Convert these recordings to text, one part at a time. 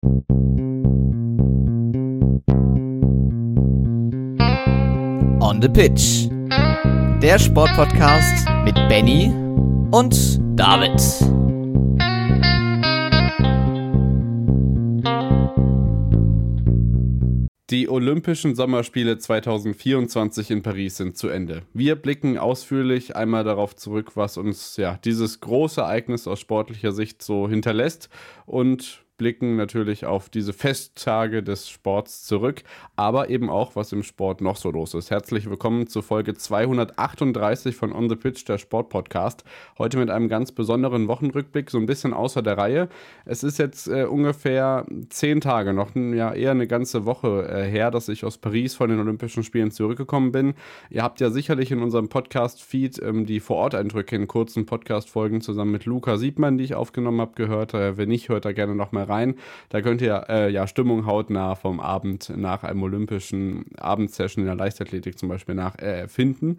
On the Pitch. Der Sportpodcast mit Benny und David. Die Olympischen Sommerspiele 2024 in Paris sind zu Ende. Wir blicken ausführlich einmal darauf zurück, was uns dieses große Ereignis aus sportlicher Sicht so hinterlässt und blicken natürlich auf diese Festtage des Sports zurück, aber eben auch, was im Sport noch so los ist. Herzlich willkommen zu Folge 238 von On the Pitch, der Sportpodcast. Heute mit einem ganz besonderen Wochenrückblick, so ein bisschen außer der Reihe. Es ist jetzt ungefähr 10 Tage, noch eher eine ganze Woche her, dass ich aus Paris von den Olympischen Spielen zurückgekommen bin. Ihr habt ja sicherlich in unserem Podcast-Feed die Vor-Ort-Eindrücke in kurzen Podcast-Folgen zusammen mit Luca Siebmann, die ich aufgenommen habe, gehört. Wenn nicht, hört da gerne noch mal rein. Da könnt ihr Stimmung hautnah vom Abend nach einem olympischen Abendsession in der Leichtathletik zum Beispiel finden.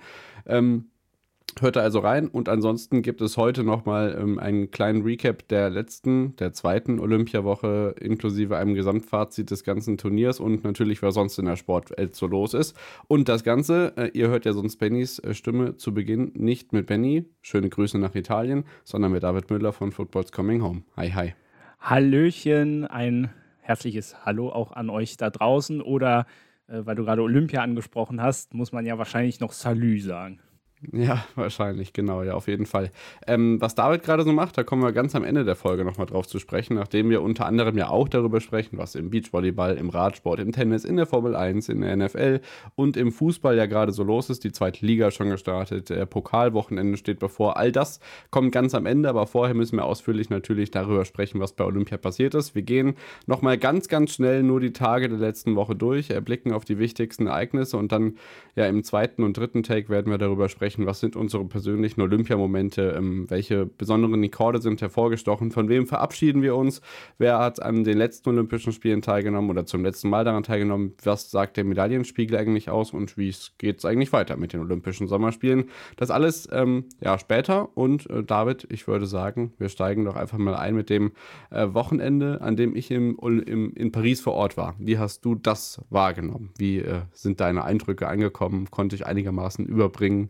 Hört da also rein und ansonsten gibt es heute nochmal einen kleinen Recap der zweiten Olympiawoche inklusive einem Gesamtfazit des ganzen Turniers und natürlich, was sonst in der Sportwelt so los ist. Und das Ganze, ihr hört ja sonst Bennys Stimme zu Beginn, nicht mit Benny, schöne Grüße nach Italien, sondern mit David Müller von Football's Coming Home. Hi, hi. Hallöchen, ein herzliches Hallo auch an euch da draußen oder, weil du gerade Olympia angesprochen hast, muss man ja wahrscheinlich noch Salü sagen. Ja, wahrscheinlich, genau, ja, auf jeden Fall. Was David gerade so macht, da kommen wir ganz am Ende der Folge nochmal drauf zu sprechen, nachdem wir unter anderem ja auch darüber sprechen, was im Beachvolleyball, im Radsport, im Tennis, in der Formel 1, in der NFL und im Fußball ja gerade so los ist. Die zweite Liga schon gestartet, Pokalwochenende steht bevor. All das kommt ganz am Ende, aber vorher müssen wir ausführlich natürlich darüber sprechen, was bei Olympia passiert ist. Wir gehen nochmal ganz, ganz schnell nur die Tage der letzten Woche durch, blicken auf die wichtigsten Ereignisse und dann im zweiten und dritten Take werden wir darüber sprechen, was sind unsere persönlichen Olympiamomente, welche besonderen Rekorde sind hervorgestochen, von wem verabschieden wir uns, wer hat an den letzten Olympischen Spielen teilgenommen oder zum letzten Mal daran teilgenommen, was sagt der Medaillenspiegel eigentlich aus und wie geht es eigentlich weiter mit den Olympischen Sommerspielen. Das alles später und David, ich würde sagen, wir steigen doch einfach mal ein mit dem Wochenende, an dem ich in Paris vor Ort war. Wie hast du das wahrgenommen? Wie sind deine Eindrücke angekommen? Konnte ich einigermaßen überbringen,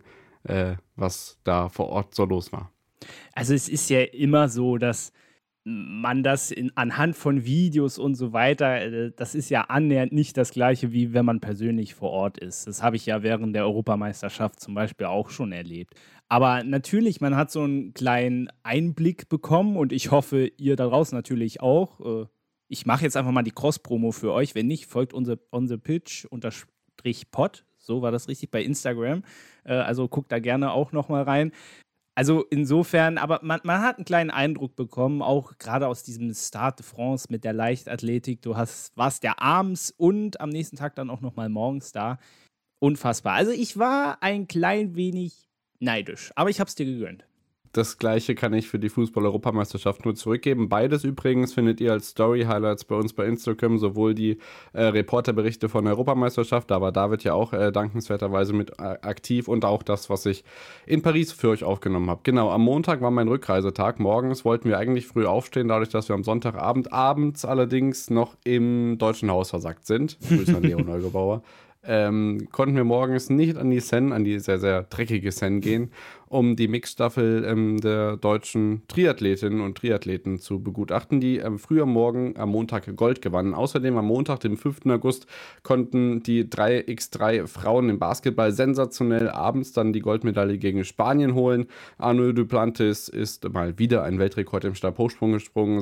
was da vor Ort so los war? Also es ist ja immer so, dass man das anhand von Videos und so weiter, das ist ja annähernd nicht das Gleiche, wie wenn man persönlich vor Ort ist. Das habe ich ja während der Europameisterschaft zum Beispiel auch schon erlebt. Aber natürlich, man hat so einen kleinen Einblick bekommen und ich hoffe, ihr da draußen natürlich auch. Ich mache jetzt einfach mal die Cross-Promo für euch. Wenn nicht, folgt On the Pitch _pod. So war das richtig bei Instagram. Also guckt da gerne auch nochmal rein. Also insofern, aber man hat einen kleinen Eindruck bekommen, auch gerade aus diesem Stade de France mit der Leichtathletik. Du warst ja abends und am nächsten Tag dann auch nochmal morgens da. Unfassbar. Also ich war ein klein wenig neidisch, aber ich habe es dir gegönnt. Das Gleiche kann ich für die Fußball-Europameisterschaft nur zurückgeben. Beides übrigens findet ihr als Story-Highlights bei uns bei Instagram, sowohl die Reporterberichte von der Europameisterschaft, da war David ja auch dankenswerterweise mit aktiv und auch das, was ich in Paris für euch aufgenommen habe. Genau, am Montag war mein Rückreisetag. Morgens wollten wir eigentlich früh aufstehen, dadurch, dass wir am Sonntagabend abends allerdings noch im Deutschen Haus versackt sind. Grüße an Leo Neugebauer. Konnten wir morgens nicht an die Seine, an die sehr, sehr dreckige Seine gehen, um die Mixstaffel der deutschen Triathletinnen und Triathleten zu begutachten, die früh am Morgen am Montag Gold gewannen. Außerdem am Montag, dem 5. August, konnten die 3x3 Frauen im Basketball sensationell abends dann die Goldmedaille gegen Spanien holen. Arnaud Duplantis ist mal wieder ein Weltrekord im Stabhochsprung gesprungen,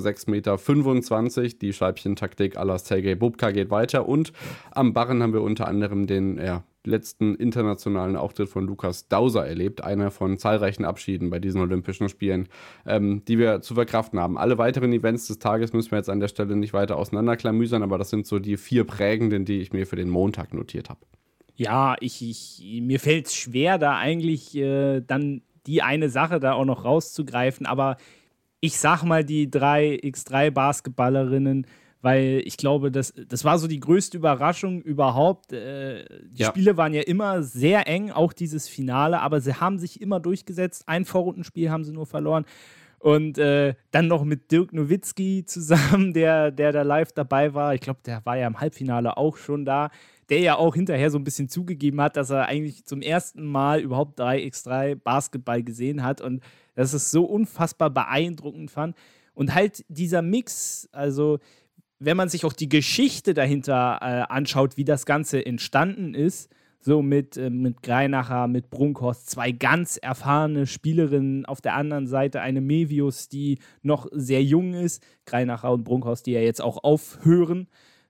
6,25 Meter. Die Scheibchentaktik à la Sergej Bubka geht weiter und am Barren haben wir unter anderem den letzten internationalen Auftritt von Lukas Dauser erlebt, einer von zahlreichen Abschieden bei diesen Olympischen Spielen, die wir zu verkraften haben. Alle weiteren Events des Tages müssen wir jetzt an der Stelle nicht weiter auseinanderklamüsern, aber das sind so die 4 prägenden, die ich mir für den Montag notiert habe. Ja, mir fällt es schwer, da eigentlich dann die eine Sache da auch noch rauszugreifen, aber ich sag mal, die 3x3 Basketballerinnen, weil ich glaube, das war so die größte Überraschung überhaupt. Die Spiele waren ja immer sehr eng, auch dieses Finale, aber sie haben sich immer durchgesetzt. Ein Vorrundenspiel haben sie nur verloren. Und dann noch mit Dirk Nowitzki zusammen, der da live dabei war. Ich glaube, der war ja im Halbfinale auch schon da. Der ja auch hinterher so ein bisschen zugegeben hat, dass er eigentlich zum ersten Mal überhaupt 3x3 Basketball gesehen hat und dass es so unfassbar beeindruckend fand. Und halt dieser Mix, also wenn man sich auch die Geschichte dahinter anschaut, wie das Ganze entstanden ist, so mit Greinacher, mit Brunkhorst, 2 ganz erfahrene Spielerinnen, auf der anderen Seite eine Mevius, die noch sehr jung ist, Greinacher und Brunkhorst, die ja jetzt auch aufhören,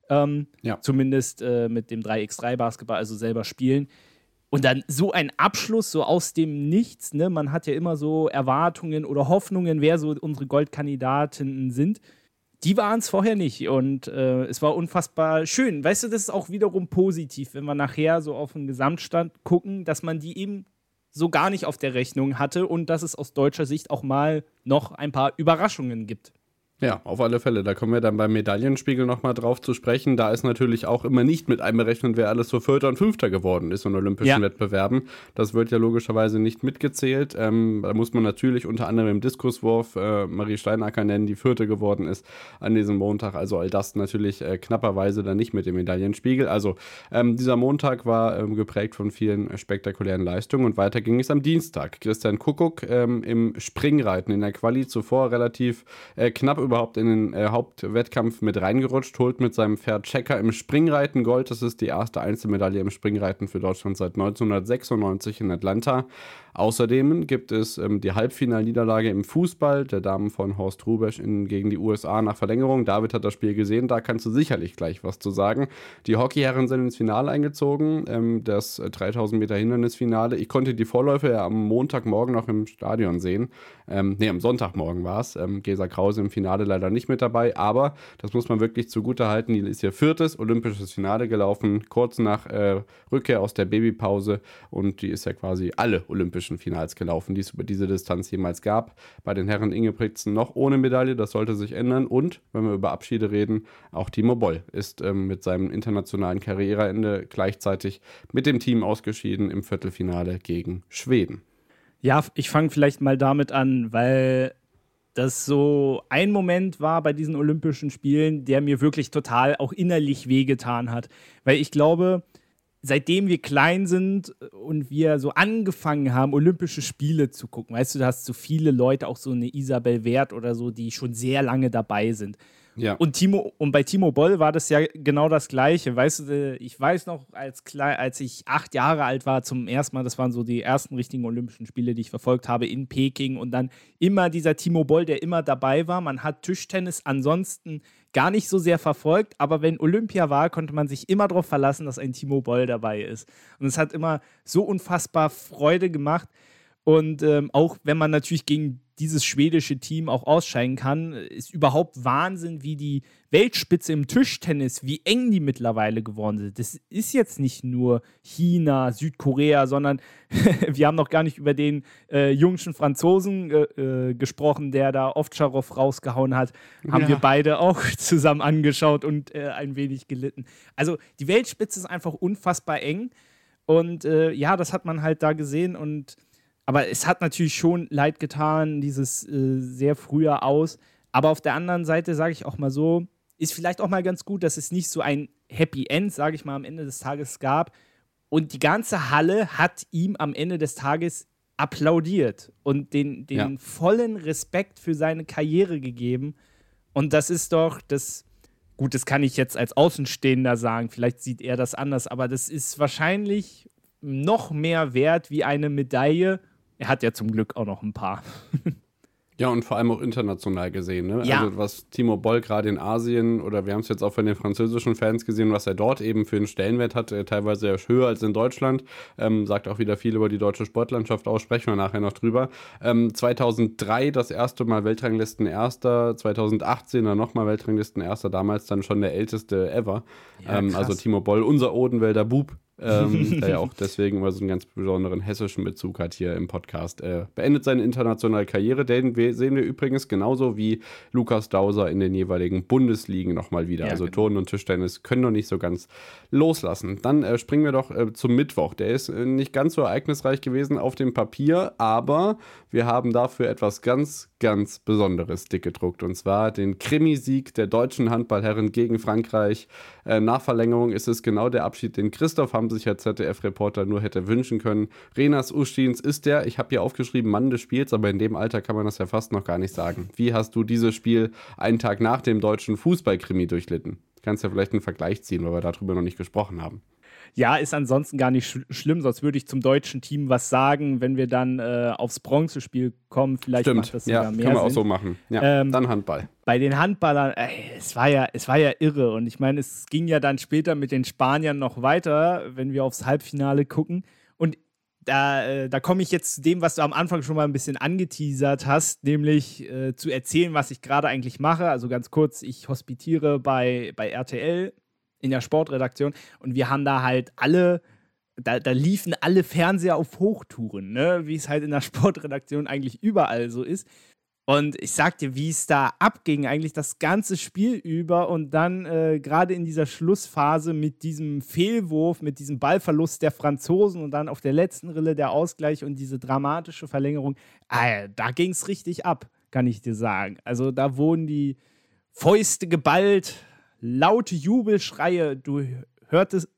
zumindest mit dem 3x3-Basketball, also selber spielen. Und dann so ein Abschluss, so aus dem Nichts, ne? Man hat ja immer so Erwartungen oder Hoffnungen, wer so unsere Goldkandidatinnen sind. Die waren es vorher nicht und es war unfassbar schön. Weißt du, das ist auch wiederum positiv, wenn wir nachher so auf den Gesamtstand gucken, dass man die eben so gar nicht auf der Rechnung hatte und dass es aus deutscher Sicht auch mal noch ein paar Überraschungen gibt. Ja, auf alle Fälle. Da kommen wir dann beim Medaillenspiegel nochmal drauf zu sprechen. Da ist natürlich auch immer nicht mit einberechnet, wer alles so Vierter und Fünfter geworden ist in olympischen Wettbewerben. Das wird ja logischerweise nicht mitgezählt. Da muss man natürlich unter anderem im Diskuswurf Marie Steinacker nennen, die Vierte geworden ist an diesem Montag. Also all das natürlich knapperweise dann nicht mit dem Medaillenspiegel. Also dieser Montag war geprägt von vielen spektakulären Leistungen und weiter ging es am Dienstag. Christian Kuckuck im Springreiten in der Quali zuvor relativ knapp überhaupt in den Hauptwettkampf mit reingerutscht, holt mit seinem Pferd Checker im Springreiten Gold. Das ist die erste Einzelmedaille im Springreiten für Deutschland seit 1996 in Atlanta. Außerdem gibt es die Halbfinalniederlage im Fußball der Damen von Horst Hrubesch gegen die USA nach Verlängerung. David hat das Spiel gesehen, da kannst du sicherlich gleich was zu sagen. Die Hockeyherren sind ins Finale eingezogen, das 3000 Meter Hindernisfinale. Ich konnte die Vorläufe ja am Montagmorgen noch im Stadion sehen. Am Sonntagmorgen war es. Gesa Krause im Finale leider nicht mit dabei, aber das muss man wirklich zugute halten. Die ist ihr 4. olympisches Finale gelaufen, kurz nach Rückkehr aus der Babypause und die ist ja quasi alle olympischen Finals gelaufen, die es über diese Distanz jemals gab. Bei den Herren Ingebrigtsen noch ohne Medaille, das sollte sich ändern. Und, wenn wir über Abschiede reden, auch Timo Boll ist mit seinem internationalen Karriereende gleichzeitig mit dem Team ausgeschieden im Viertelfinale gegen Schweden. Ja, ich fange vielleicht mal damit an, weil das so ein Moment war bei diesen Olympischen Spielen, der mir wirklich total auch innerlich wehgetan hat. Weil ich glaube, seitdem wir klein sind und wir so angefangen haben, Olympische Spiele zu gucken, weißt du, da hast so viele Leute, auch so eine Isabel Wert oder so, die schon sehr lange dabei sind. Ja. Und bei Timo Boll war das ja genau das Gleiche. Weißt du, ich weiß noch, als ich 8 Jahre alt war, zum ersten Mal, das waren so die ersten richtigen Olympischen Spiele, die ich verfolgt habe in Peking und dann immer dieser Timo Boll, der immer dabei war. Man hat Tischtennis ansonsten gar nicht so sehr verfolgt, aber wenn Olympia war, konnte man sich immer darauf verlassen, dass ein Timo Boll dabei ist. Und es hat immer so unfassbar Freude gemacht. Und auch wenn man natürlich gegen dieses schwedische Team auch ausscheiden kann, ist überhaupt Wahnsinn, wie die Weltspitze im Tischtennis, wie eng die mittlerweile geworden sind. Das ist jetzt nicht nur China, Südkorea, sondern wir haben noch gar nicht über den jungschen Franzosen gesprochen, der da Ovtcharov rausgehauen hat. Haben wir beide auch zusammen angeschaut und ein wenig gelitten. Also die Weltspitze ist einfach unfassbar eng und das hat man halt da gesehen aber es hat natürlich schon leid getan, dieses sehr frühe Aus. Aber auf der anderen Seite, sage ich auch mal so, ist vielleicht auch mal ganz gut, dass es nicht so ein Happy End, sage ich mal, am Ende des Tages gab. Und die ganze Halle hat ihm am Ende des Tages applaudiert und den vollen Respekt für seine Karriere gegeben. Und das ist doch das kann ich jetzt als Außenstehender sagen, vielleicht sieht er das anders, aber das ist wahrscheinlich noch mehr wert wie eine Medaille. Er hat ja zum Glück auch noch ein paar. Ja, und vor allem auch international gesehen. Ne? Ja. Also was Timo Boll gerade in Asien, oder wir haben es jetzt auch von den französischen Fans gesehen, was er dort eben für einen Stellenwert hat, teilweise höher als in Deutschland. Sagt auch wieder viel über die deutsche Sportlandschaft aus, sprechen wir nachher noch drüber. 2003 das erste Mal Weltranglisten-Erster, 2018 dann nochmal Weltranglisten-Erster, damals dann schon der älteste ever. Ja, also Timo Boll, unser Odenwälder Bub. Der ja auch deswegen immer so einen ganz besonderen hessischen Bezug hat hier im Podcast. Beendet seine internationale Karriere, den sehen wir übrigens genauso wie Lukas Dauser in den jeweiligen Bundesligen nochmal wieder. Ja, also genau. Turnen und Tischtennis können noch nicht so ganz loslassen. Dann springen wir doch zum Mittwoch. Der ist nicht ganz so ereignisreich gewesen auf dem Papier, aber wir haben dafür etwas ganz ganz Besonderes dick gedruckt. Und zwar den Krimi-Sieg der deutschen Handballherren gegen Frankreich. Nach Verlängerung ist es genau der Abschied, den Christoph Hamsich als ZDF-Reporter nur hätte wünschen können. Renas Ustins ist der, ich habe hier aufgeschrieben, Mann des Spiels, aber in dem Alter kann man das ja fast noch gar nicht sagen. Wie hast du dieses Spiel einen Tag nach dem deutschen Fußball-Krimi durchlitten? Du kannst ja vielleicht einen Vergleich ziehen, weil wir darüber noch nicht gesprochen haben. Ja, ist ansonsten gar nicht schlimm, sonst würde ich zum deutschen Team was sagen, wenn wir dann aufs Bronzespiel kommen. Vielleicht Stimmt, macht das sogar ja, mehr können wir Sinn. auch so machen. Ja, dann Handball. Bei den Handballern, es war ja irre. Und ich meine, es ging ja dann später mit den Spaniern noch weiter, wenn wir aufs Halbfinale gucken. Und da komme ich jetzt zu dem, was du am Anfang schon mal ein bisschen angeteasert hast, nämlich zu erzählen, was ich gerade eigentlich mache. Also ganz kurz, ich hospitiere bei RTL in der Sportredaktion und wir haben da halt da liefen alle Fernseher auf Hochtouren, ne? Wie es halt in der Sportredaktion eigentlich überall so ist. Und ich sag dir, wie es da abging, eigentlich das ganze Spiel über und dann gerade in dieser Schlussphase mit diesem Fehlwurf, mit diesem Ballverlust der Franzosen und dann auf der letzten Rille der Ausgleich und diese dramatische Verlängerung, da ging es richtig ab, kann ich dir sagen. Also da wurden die Fäuste geballt, laute Jubelschreie, du hörtest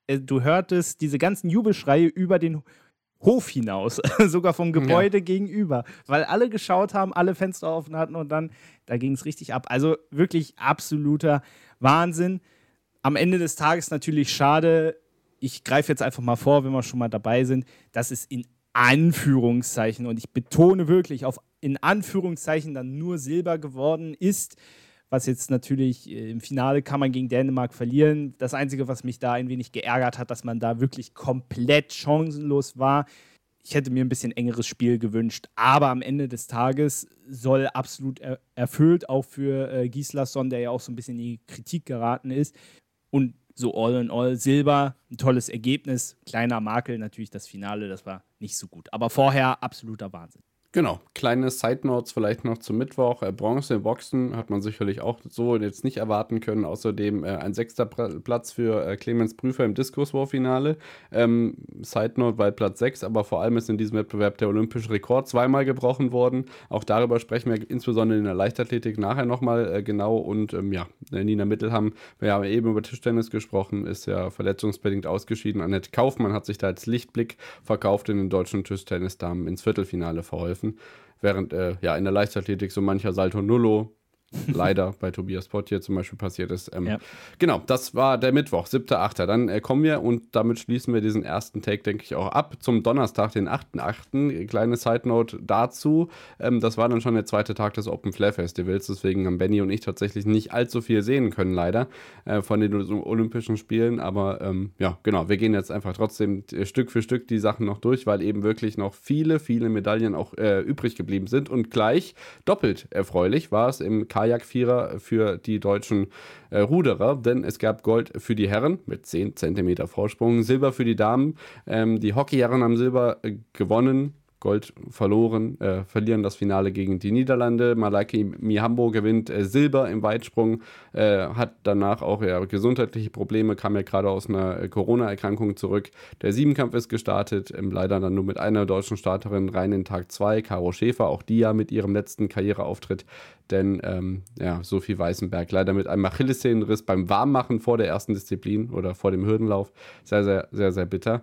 diese ganzen Jubelschreie über den Hof hinaus, sogar vom Gebäude gegenüber, weil alle geschaut haben, alle Fenster offen hatten und dann, da ging es richtig ab. Also wirklich absoluter Wahnsinn. Am Ende des Tages natürlich schade, ich greife jetzt einfach mal vor, wenn wir schon mal dabei sind, dass es in Anführungszeichen, und ich betone wirklich auf in Anführungszeichen dann nur Silber geworden ist, was jetzt natürlich im Finale kann man gegen Dänemark verlieren. Das Einzige, was mich da ein wenig geärgert hat, dass man da wirklich komplett chancenlos war. Ich hätte mir ein bisschen engeres Spiel gewünscht, aber am Ende des Tages soll absolut erfüllt, auch für Gislason, der ja auch so ein bisschen in die Kritik geraten ist. Und so all in all Silber, ein tolles Ergebnis. Kleiner Makel natürlich das Finale, das war nicht so gut. Aber vorher absoluter Wahnsinn. Genau, kleine Side-Notes vielleicht noch zum Mittwoch. Bronze im Boxen hat man sicherlich auch so jetzt nicht erwarten können. Außerdem ein 6. Platz für Clemens Prüfer im Diskuswurffinale. Side-Note, weil Platz 6, aber vor allem ist in diesem Wettbewerb der olympische Rekord zweimal gebrochen worden. Auch darüber sprechen wir insbesondere in der Leichtathletik nachher nochmal genau. Und Nina Mittelham, wir haben eben über Tischtennis gesprochen, ist ja verletzungsbedingt ausgeschieden. Annette Kaufmann hat sich da als Lichtblick verkauft in den deutschen Tischtennisdamen ins Viertelfinale verholfen. Während in der Leichtathletik so mancher Salto Nullo leider bei Tobias Pottier zum Beispiel passiert ist. Genau, das war der Mittwoch, 7.8. Dann kommen wir und damit schließen wir diesen ersten Take, denke ich, auch ab zum Donnerstag, den 8.8. Kleine Side-Note dazu. Das war dann schon der zweite Tag des Open Flair Festivals, deswegen haben Benny und ich tatsächlich nicht allzu viel sehen können, leider, von den Olympischen Spielen. Aber genau, wir gehen jetzt einfach trotzdem Stück für Stück die Sachen noch durch, weil eben wirklich noch viele, viele Medaillen auch übrig geblieben sind. Und gleich doppelt erfreulich war es im Kajakvierer für die deutschen Ruderer, denn es gab Gold für die Herren mit 10 cm Vorsprung, Silber für die Damen. Die Hockeyherren haben Silber gewonnen, Gold verloren, verlieren das Finale gegen die Niederlande. Malaiki Mihambo gewinnt Silber im Weitsprung, hat danach auch gesundheitliche Probleme, kam ja gerade aus einer Corona-Erkrankung zurück. Der Siebenkampf ist gestartet, leider dann nur mit einer deutschen Starterin rein in Tag 2, Caro Schäfer, auch die ja mit ihrem letzten Karriereauftritt, denn Sophie Weißenberg leider mit einem Achillessehnenriss beim Warmmachen vor der ersten Disziplin oder vor dem Hürdenlauf, sehr, sehr, sehr, sehr bitter.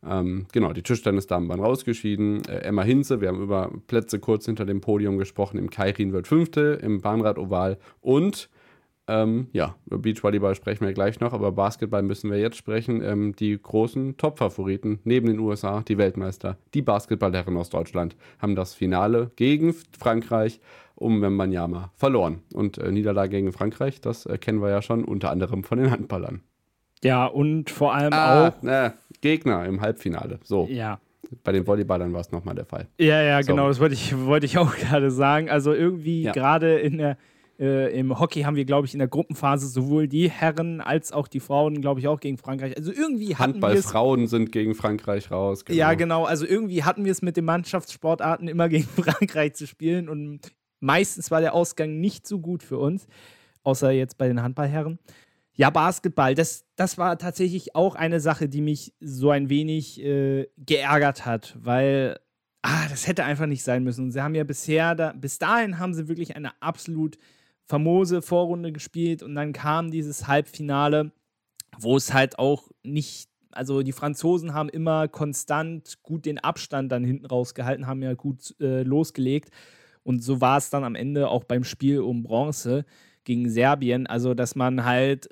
Die Tischtennisdamen waren rausgeschieden. Emma Hinze, wir haben über Plätze kurz hinter dem Podium gesprochen. Im Keirin wird 5. im Bahnrad-Oval. Und über Beachvolleyball sprechen wir gleich noch, aber Basketball müssen wir jetzt sprechen. Die großen Top-Favoriten neben den USA, die Weltmeister, die Basketballherren aus Deutschland, haben das Finale gegen Frankreich um Wembanyama verloren. Und Niederlage gegen Frankreich, das kennen wir ja schon, unter anderem von den Handballern. Ja, und vor allem auch Gegner im Halbfinale. So. Ja. Bei den Volleyballern war es nochmal der Fall. Ja, genau, das wollte ich auch gerade sagen. Also irgendwie gerade im Hockey haben wir, glaube ich, in der Gruppenphase sowohl die Herren als auch die Frauen, glaube ich, auch gegen Frankreich. Also irgendwie Handballfrauen sind gegen Frankreich raus. Genau. Ja, genau. Also irgendwie hatten wir es mit den Mannschaftssportarten immer gegen Frankreich zu spielen und meistens war der Ausgang nicht so gut für uns, außer jetzt bei den Handballherren. Ja, Basketball, das war tatsächlich auch eine Sache, die mich so ein wenig geärgert hat, weil das hätte einfach nicht sein müssen. Und sie haben ja bis dahin haben sie wirklich eine absolut famose Vorrunde gespielt und dann kam dieses Halbfinale, wo es halt auch nicht, also die Franzosen haben immer konstant gut den Abstand dann hinten rausgehalten, haben ja gut losgelegt und so war es dann am Ende auch beim Spiel um Bronze gegen Serbien, also dass man halt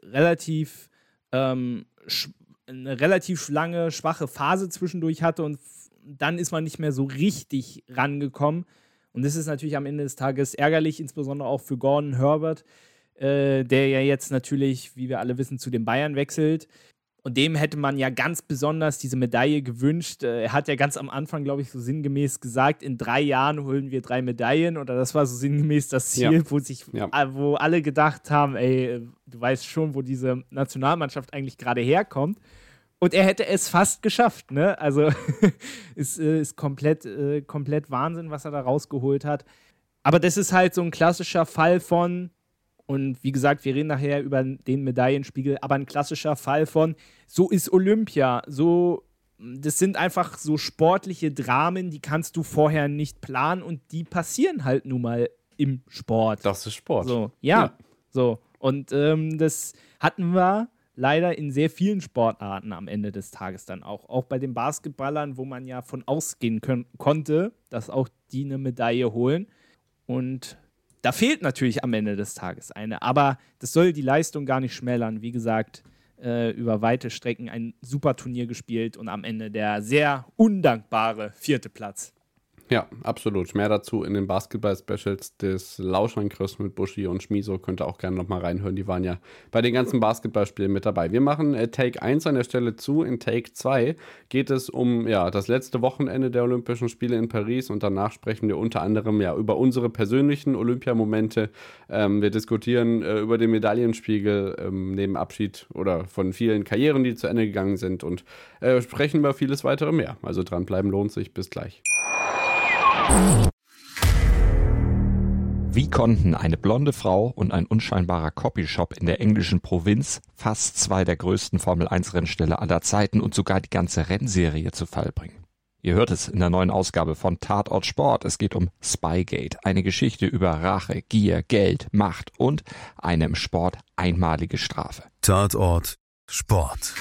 eine relativ lange, schwache Phase zwischendurch hatte und dann ist man nicht mehr so richtig rangekommen. Und das ist natürlich am Ende des Tages ärgerlich, insbesondere auch für Gordon Herbert, der ja jetzt natürlich, wie wir alle wissen, zu den Bayern wechselt. Und dem hätte man ja ganz besonders diese Medaille gewünscht. Er hat ja ganz am Anfang, glaube ich, so sinngemäß gesagt, in 3 Jahren holen wir 3 Medaillen. Oder das war so sinngemäß das Ziel, wo alle gedacht haben, ey, du weißt schon, wo diese Nationalmannschaft eigentlich gerade herkommt. Und er hätte es fast geschafft, ne? Also ist komplett Wahnsinn, was er da rausgeholt hat. Aber das ist halt so ein klassischer Fall von, und wie gesagt, wir reden nachher über den Medaillenspiegel, aber ein klassischer Fall von, so ist Olympia. Das sind einfach so sportliche Dramen, die kannst du vorher nicht planen und die passieren halt nun mal im Sport. Das ist Sport. So, ja. So. Und das hatten wir leider in sehr vielen Sportarten am Ende des Tages dann auch. Auch bei den Basketballern, wo man ja von ausgehen konnte, dass auch die eine Medaille holen. Und da fehlt natürlich am Ende des Tages eine. Aber das soll die Leistung gar nicht schmälern. Wie gesagt, über weite Strecken ein super Turnier gespielt und am Ende der sehr undankbare 4. Platz. Ja, absolut. Mehr dazu in den Basketball-Specials des Lauschangriffs mit Buschi und Schmiso. Könnt ihr auch gerne nochmal reinhören. Die waren ja bei den ganzen Basketballspielen mit dabei. Wir machen Take 1 an der Stelle zu. In Take 2 geht es um das letzte Wochenende der Olympischen Spiele in Paris und danach sprechen wir unter anderem über unsere persönlichen Olympiamomente. Wir diskutieren über den Medaillenspiegel neben Abschied oder von vielen Karrieren, die zu Ende gegangen sind und sprechen über vieles weitere mehr. Also dranbleiben lohnt sich. Bis gleich. Wie konnten eine blonde Frau und ein unscheinbarer Copyshop in der englischen Provinz fast 2 der größten Formel-1-Rennställe aller Zeiten und sogar die ganze Rennserie zu Fall bringen? Ihr hört es in der neuen Ausgabe von Tatort Sport. Es geht um Spygate, eine Geschichte über Rache, Gier, Geld, Macht und eine im Sport einmalige Strafe. Tatort Sport.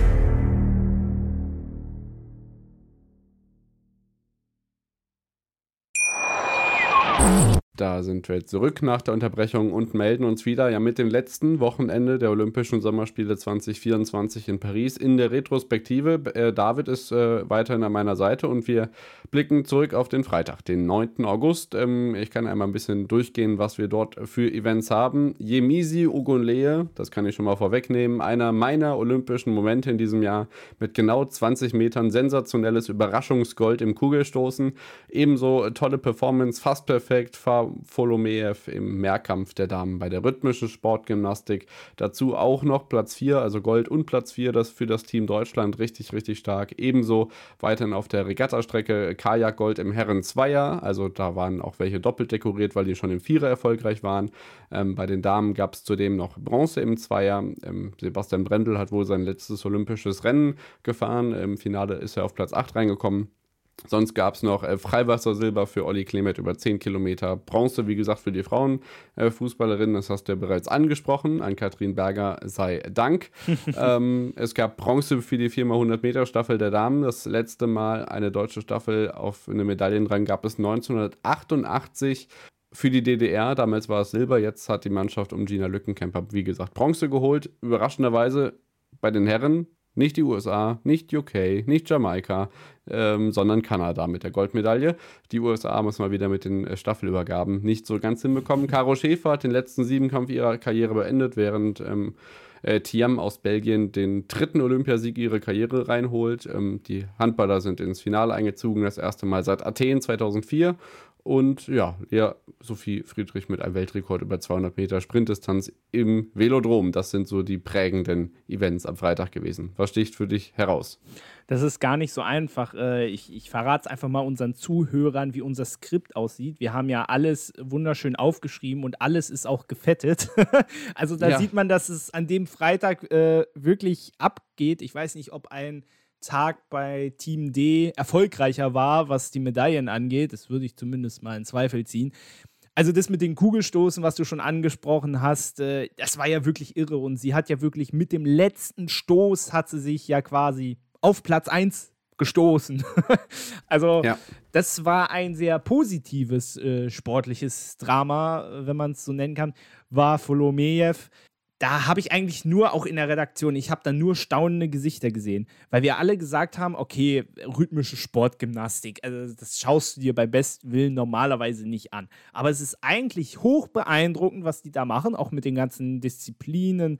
Da sind wir zurück nach der Unterbrechung und melden uns wieder mit dem letzten Wochenende der Olympischen Sommerspiele 2024 in Paris in der Retrospektive. David ist weiterhin an meiner Seite und wir blicken zurück auf den Freitag, den 9. August. Ich kann einmal ein bisschen durchgehen, was wir dort für Events haben. Yemisi Ogunleye, das kann ich schon mal vorwegnehmen, einer meiner olympischen Momente in diesem Jahr mit genau 20 Metern sensationelles Überraschungsgold im Kugelstoßen. Ebenso tolle Performance, fast perfekt, Folomeev im Mehrkampf der Damen bei der rhythmischen Sportgymnastik. Dazu auch noch Platz 4, also Gold und Platz 4, das für das Team Deutschland richtig, richtig stark. Ebenso weiterhin auf der Regattastrecke Kajakgold im Herren-Zweier, also da waren auch welche doppelt dekoriert, weil die schon im Vierer erfolgreich waren. Bei den Damen gab es zudem noch Bronze im Zweier. Sebastian Brendel hat wohl sein letztes olympisches Rennen gefahren. Im Finale ist er auf Platz 8 reingekommen. Sonst gab es noch Freiwassersilber für Olli Klemet über 10 Kilometer. Bronze, wie gesagt, für die Frauenfußballerinnen, das hast du ja bereits angesprochen. An Katrin Berger sei Dank. Es gab Bronze für die 4x100 Meter Staffel der Damen. Das letzte Mal eine deutsche Staffel auf eine Medaillenrang gab es 1988. Für die DDR, damals war es Silber, jetzt hat die Mannschaft um Gina Lückenkämper, wie gesagt, Bronze geholt. Überraschenderweise bei den Herren nicht die USA, nicht UK, nicht Jamaika, sondern Kanada mit der Goldmedaille. Die USA muss mal wieder mit den Staffelübergaben nicht so ganz hinbekommen. Caro Schäfer hat den letzten Siebenkampf ihrer Karriere beendet, während Thiam aus Belgien den 3. Olympiasieg ihrer Karriere reinholt. Die Handballer sind ins Finale eingezogen, das erste Mal seit Athen 2004. Und Sophie Friedrich mit einem Weltrekord über 200 Meter Sprintdistanz im Velodrom. Das sind so die prägenden Events am Freitag gewesen. Was sticht für dich heraus? Das ist gar nicht so einfach. Ich verrate es einfach mal unseren Zuhörern, wie unser Skript aussieht. Wir haben ja alles wunderschön aufgeschrieben und alles ist auch gefettet. Also da sieht man, dass es an dem Freitag wirklich abgeht. Ich weiß nicht, ob ein Tag bei Team D erfolgreicher war, was die Medaillen angeht. Das würde ich zumindest mal in Zweifel ziehen. Also das mit den Kugelstoßen, was du schon angesprochen hast, das war ja wirklich irre. Und sie hat ja wirklich mit dem letzten Stoß hat sie sich ja quasi auf Platz 1 gestoßen. Also das war ein sehr positives sportliches Drama, wenn man es so nennen kann, war Varfolomejew. Da habe ich eigentlich nur, auch in der Redaktion, ich habe da nur staunende Gesichter gesehen, weil wir alle gesagt haben, okay, rhythmische Sportgymnastik, also das schaust du dir bei bestem Willen normalerweise nicht an. Aber es ist eigentlich hoch beeindruckend, was die da machen, auch mit den ganzen Disziplinen,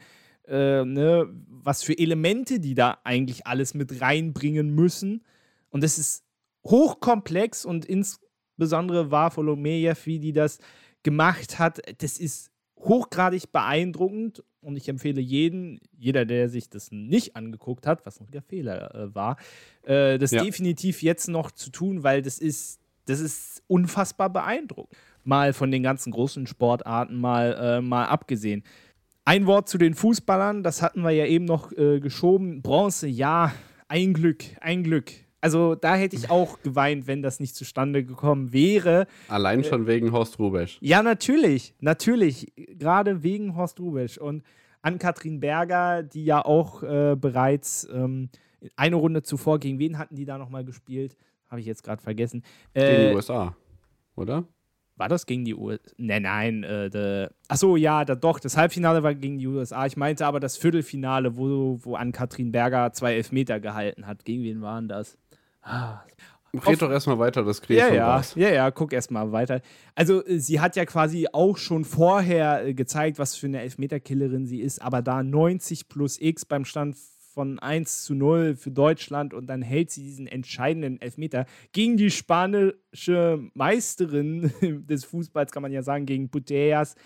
was für Elemente die da eigentlich alles mit reinbringen müssen. Und das ist hochkomplex und insbesondere Varfolomejew, wie die das gemacht hat, das ist hochgradig beeindruckend und ich empfehle jeder, der sich das nicht angeguckt hat, was noch der Fehler war, das definitiv jetzt noch zu tun, weil das ist unfassbar beeindruckend. Mal von den ganzen großen Sportarten mal abgesehen. Ein Wort zu den Fußballern, das hatten wir ja eben noch geschoben. Bronze, ja, ein Glück. Also da hätte ich auch geweint, wenn das nicht zustande gekommen wäre. Allein schon wegen Horst Hrubesch. Ja, natürlich. Gerade wegen Horst Hrubesch. Und Ann-Kathrin Berger, die ja auch bereits eine Runde zuvor, gegen wen hatten die da nochmal gespielt? Habe ich jetzt gerade vergessen. Gegen die USA, oder? War das gegen die USA? Nein. Achso, ja, doch. Das Halbfinale war gegen die USA. Ich meinte aber das Viertelfinale, wo Ann-Kathrin Berger 2 Elfmeter gehalten hat. Gegen wen waren das? Red doch erstmal weiter, das kriege ich schon raus. Guck erstmal weiter. Also, sie hat ja quasi auch schon vorher gezeigt, was für eine Elfmeterkillerin sie ist, aber da 90 plus X beim Stand von 1:0 für Deutschland und dann hält sie diesen entscheidenden Elfmeter gegen die spanische Meisterin des Fußballs, kann man ja sagen, gegen Putellas.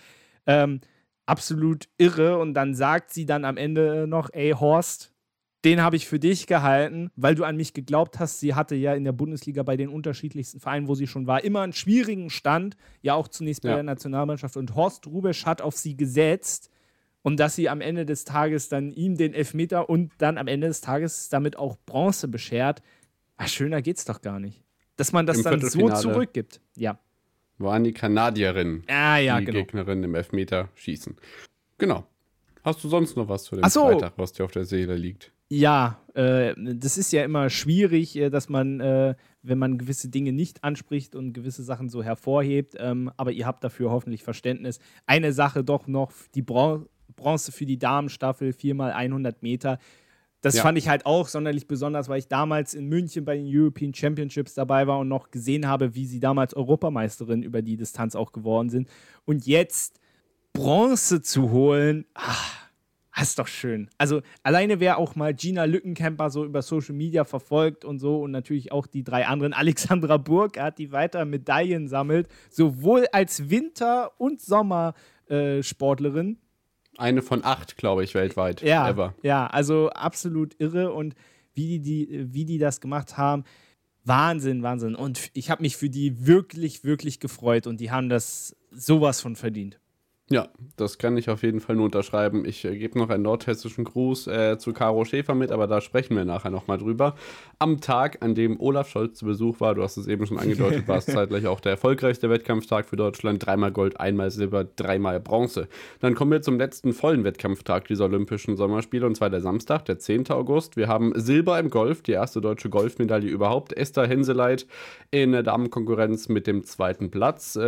Absolut irre. Und dann sagt sie dann am Ende noch, ey Horst, den habe ich für dich gehalten, weil du an mich geglaubt hast. Sie hatte ja in der Bundesliga bei den unterschiedlichsten Vereinen, wo sie schon war, immer einen schwierigen Stand, ja auch zunächst bei der Nationalmannschaft. Und Horst Hrubesch hat auf sie gesetzt und dass sie am Ende des Tages dann ihm den Elfmeter und dann am Ende des Tages damit auch Bronze beschert. Schöner geht's doch gar nicht. Dass man das dann so zurückgibt. Ja. Waren die Kanadierinnen, die Gegnerin im Elfmeter schießen. Genau. Hast du sonst noch was zu dem Freitag, was dir auf der Seele liegt? Ja, das ist ja immer schwierig, dass man, wenn man gewisse Dinge nicht anspricht und gewisse Sachen so hervorhebt, aber ihr habt dafür hoffentlich Verständnis. Eine Sache doch noch, die Bronze für die Damenstaffel, 4x100 Meter. Das fand ich halt auch sonderlich besonders, weil ich damals in München bei den European Championships dabei war und noch gesehen habe, wie sie damals Europameisterin über die Distanz auch geworden sind. Und jetzt Bronze zu holen, das ist doch schön. Also alleine wer auch mal Gina Lückenkämper so über Social Media verfolgt und so und natürlich auch die 3 anderen, Alexandra Burkhardt, die weiter Medaillen sammelt, sowohl als Winter- und Sommersportlerin. Eine von 8, glaube ich, weltweit. Ja, also absolut irre und wie die das gemacht haben, Wahnsinn. Und ich habe mich für die wirklich, wirklich gefreut und die haben das sowas von verdient. Ja, das kann ich auf jeden Fall nur unterschreiben. Ich gebe noch einen nordhessischen Gruß zu Caro Schäfer mit, aber da sprechen wir nachher nochmal drüber. Am Tag, an dem Olaf Scholz zu Besuch war, du hast es eben schon angedeutet, war es zeitgleich auch der erfolgreichste Wettkampftag für Deutschland. 3-mal Gold, 1-mal Silber, 3-mal Bronze. Dann kommen wir zum letzten vollen Wettkampftag dieser Olympischen Sommerspiele, und zwar der Samstag, der 10. August. Wir haben Silber im Golf, die erste deutsche Golfmedaille überhaupt. Esther Henseleit in der Damenkonkurrenz mit dem 2. Platz.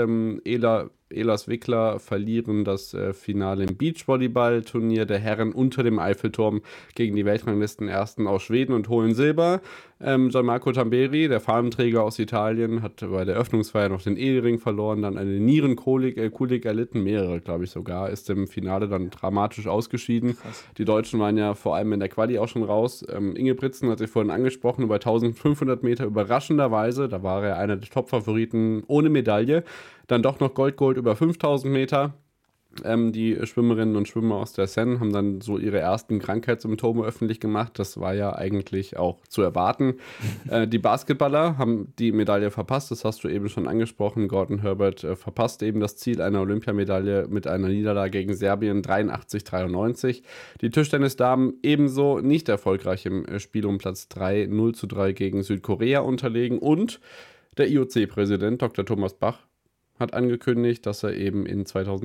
Elas Wickler verlieren das Finale im Beachvolleyball-Turnier der Herren unter dem Eiffelturm gegen die Weltranglisten-Ersten aus Schweden und holen Silber. Gianmarco Tamberi, der Fahnenträger aus Italien, hat bei der Eröffnungsfeier noch den Ehering verloren, dann eine Nierenkolik erlitten, mehrere, glaube ich sogar, ist im Finale dann dramatisch ausgeschieden. Krass. Die Deutschen waren ja vor allem in der Quali auch schon raus. Ingebrigtsen hat sich vorhin angesprochen, über 1500 Meter überraschenderweise, da war er einer der Top-Favoriten ohne Medaille. Dann doch noch Gold über 5000 Meter. Die Schwimmerinnen und Schwimmer aus der Seine haben dann so ihre ersten Krankheitssymptome öffentlich gemacht. Das war ja eigentlich auch zu erwarten. Die Basketballer haben die Medaille verpasst, das hast du eben schon angesprochen. Gordon Herbert verpasste eben das Ziel einer Olympiamedaille mit einer Niederlage gegen Serbien 83-93. Die Tischtennisdamen ebenso nicht erfolgreich im Spiel um Platz 3, 0-3 gegen Südkorea unterlegen. Und der IOC-Präsident Dr. Thomas Bach hat angekündigt, dass er eben in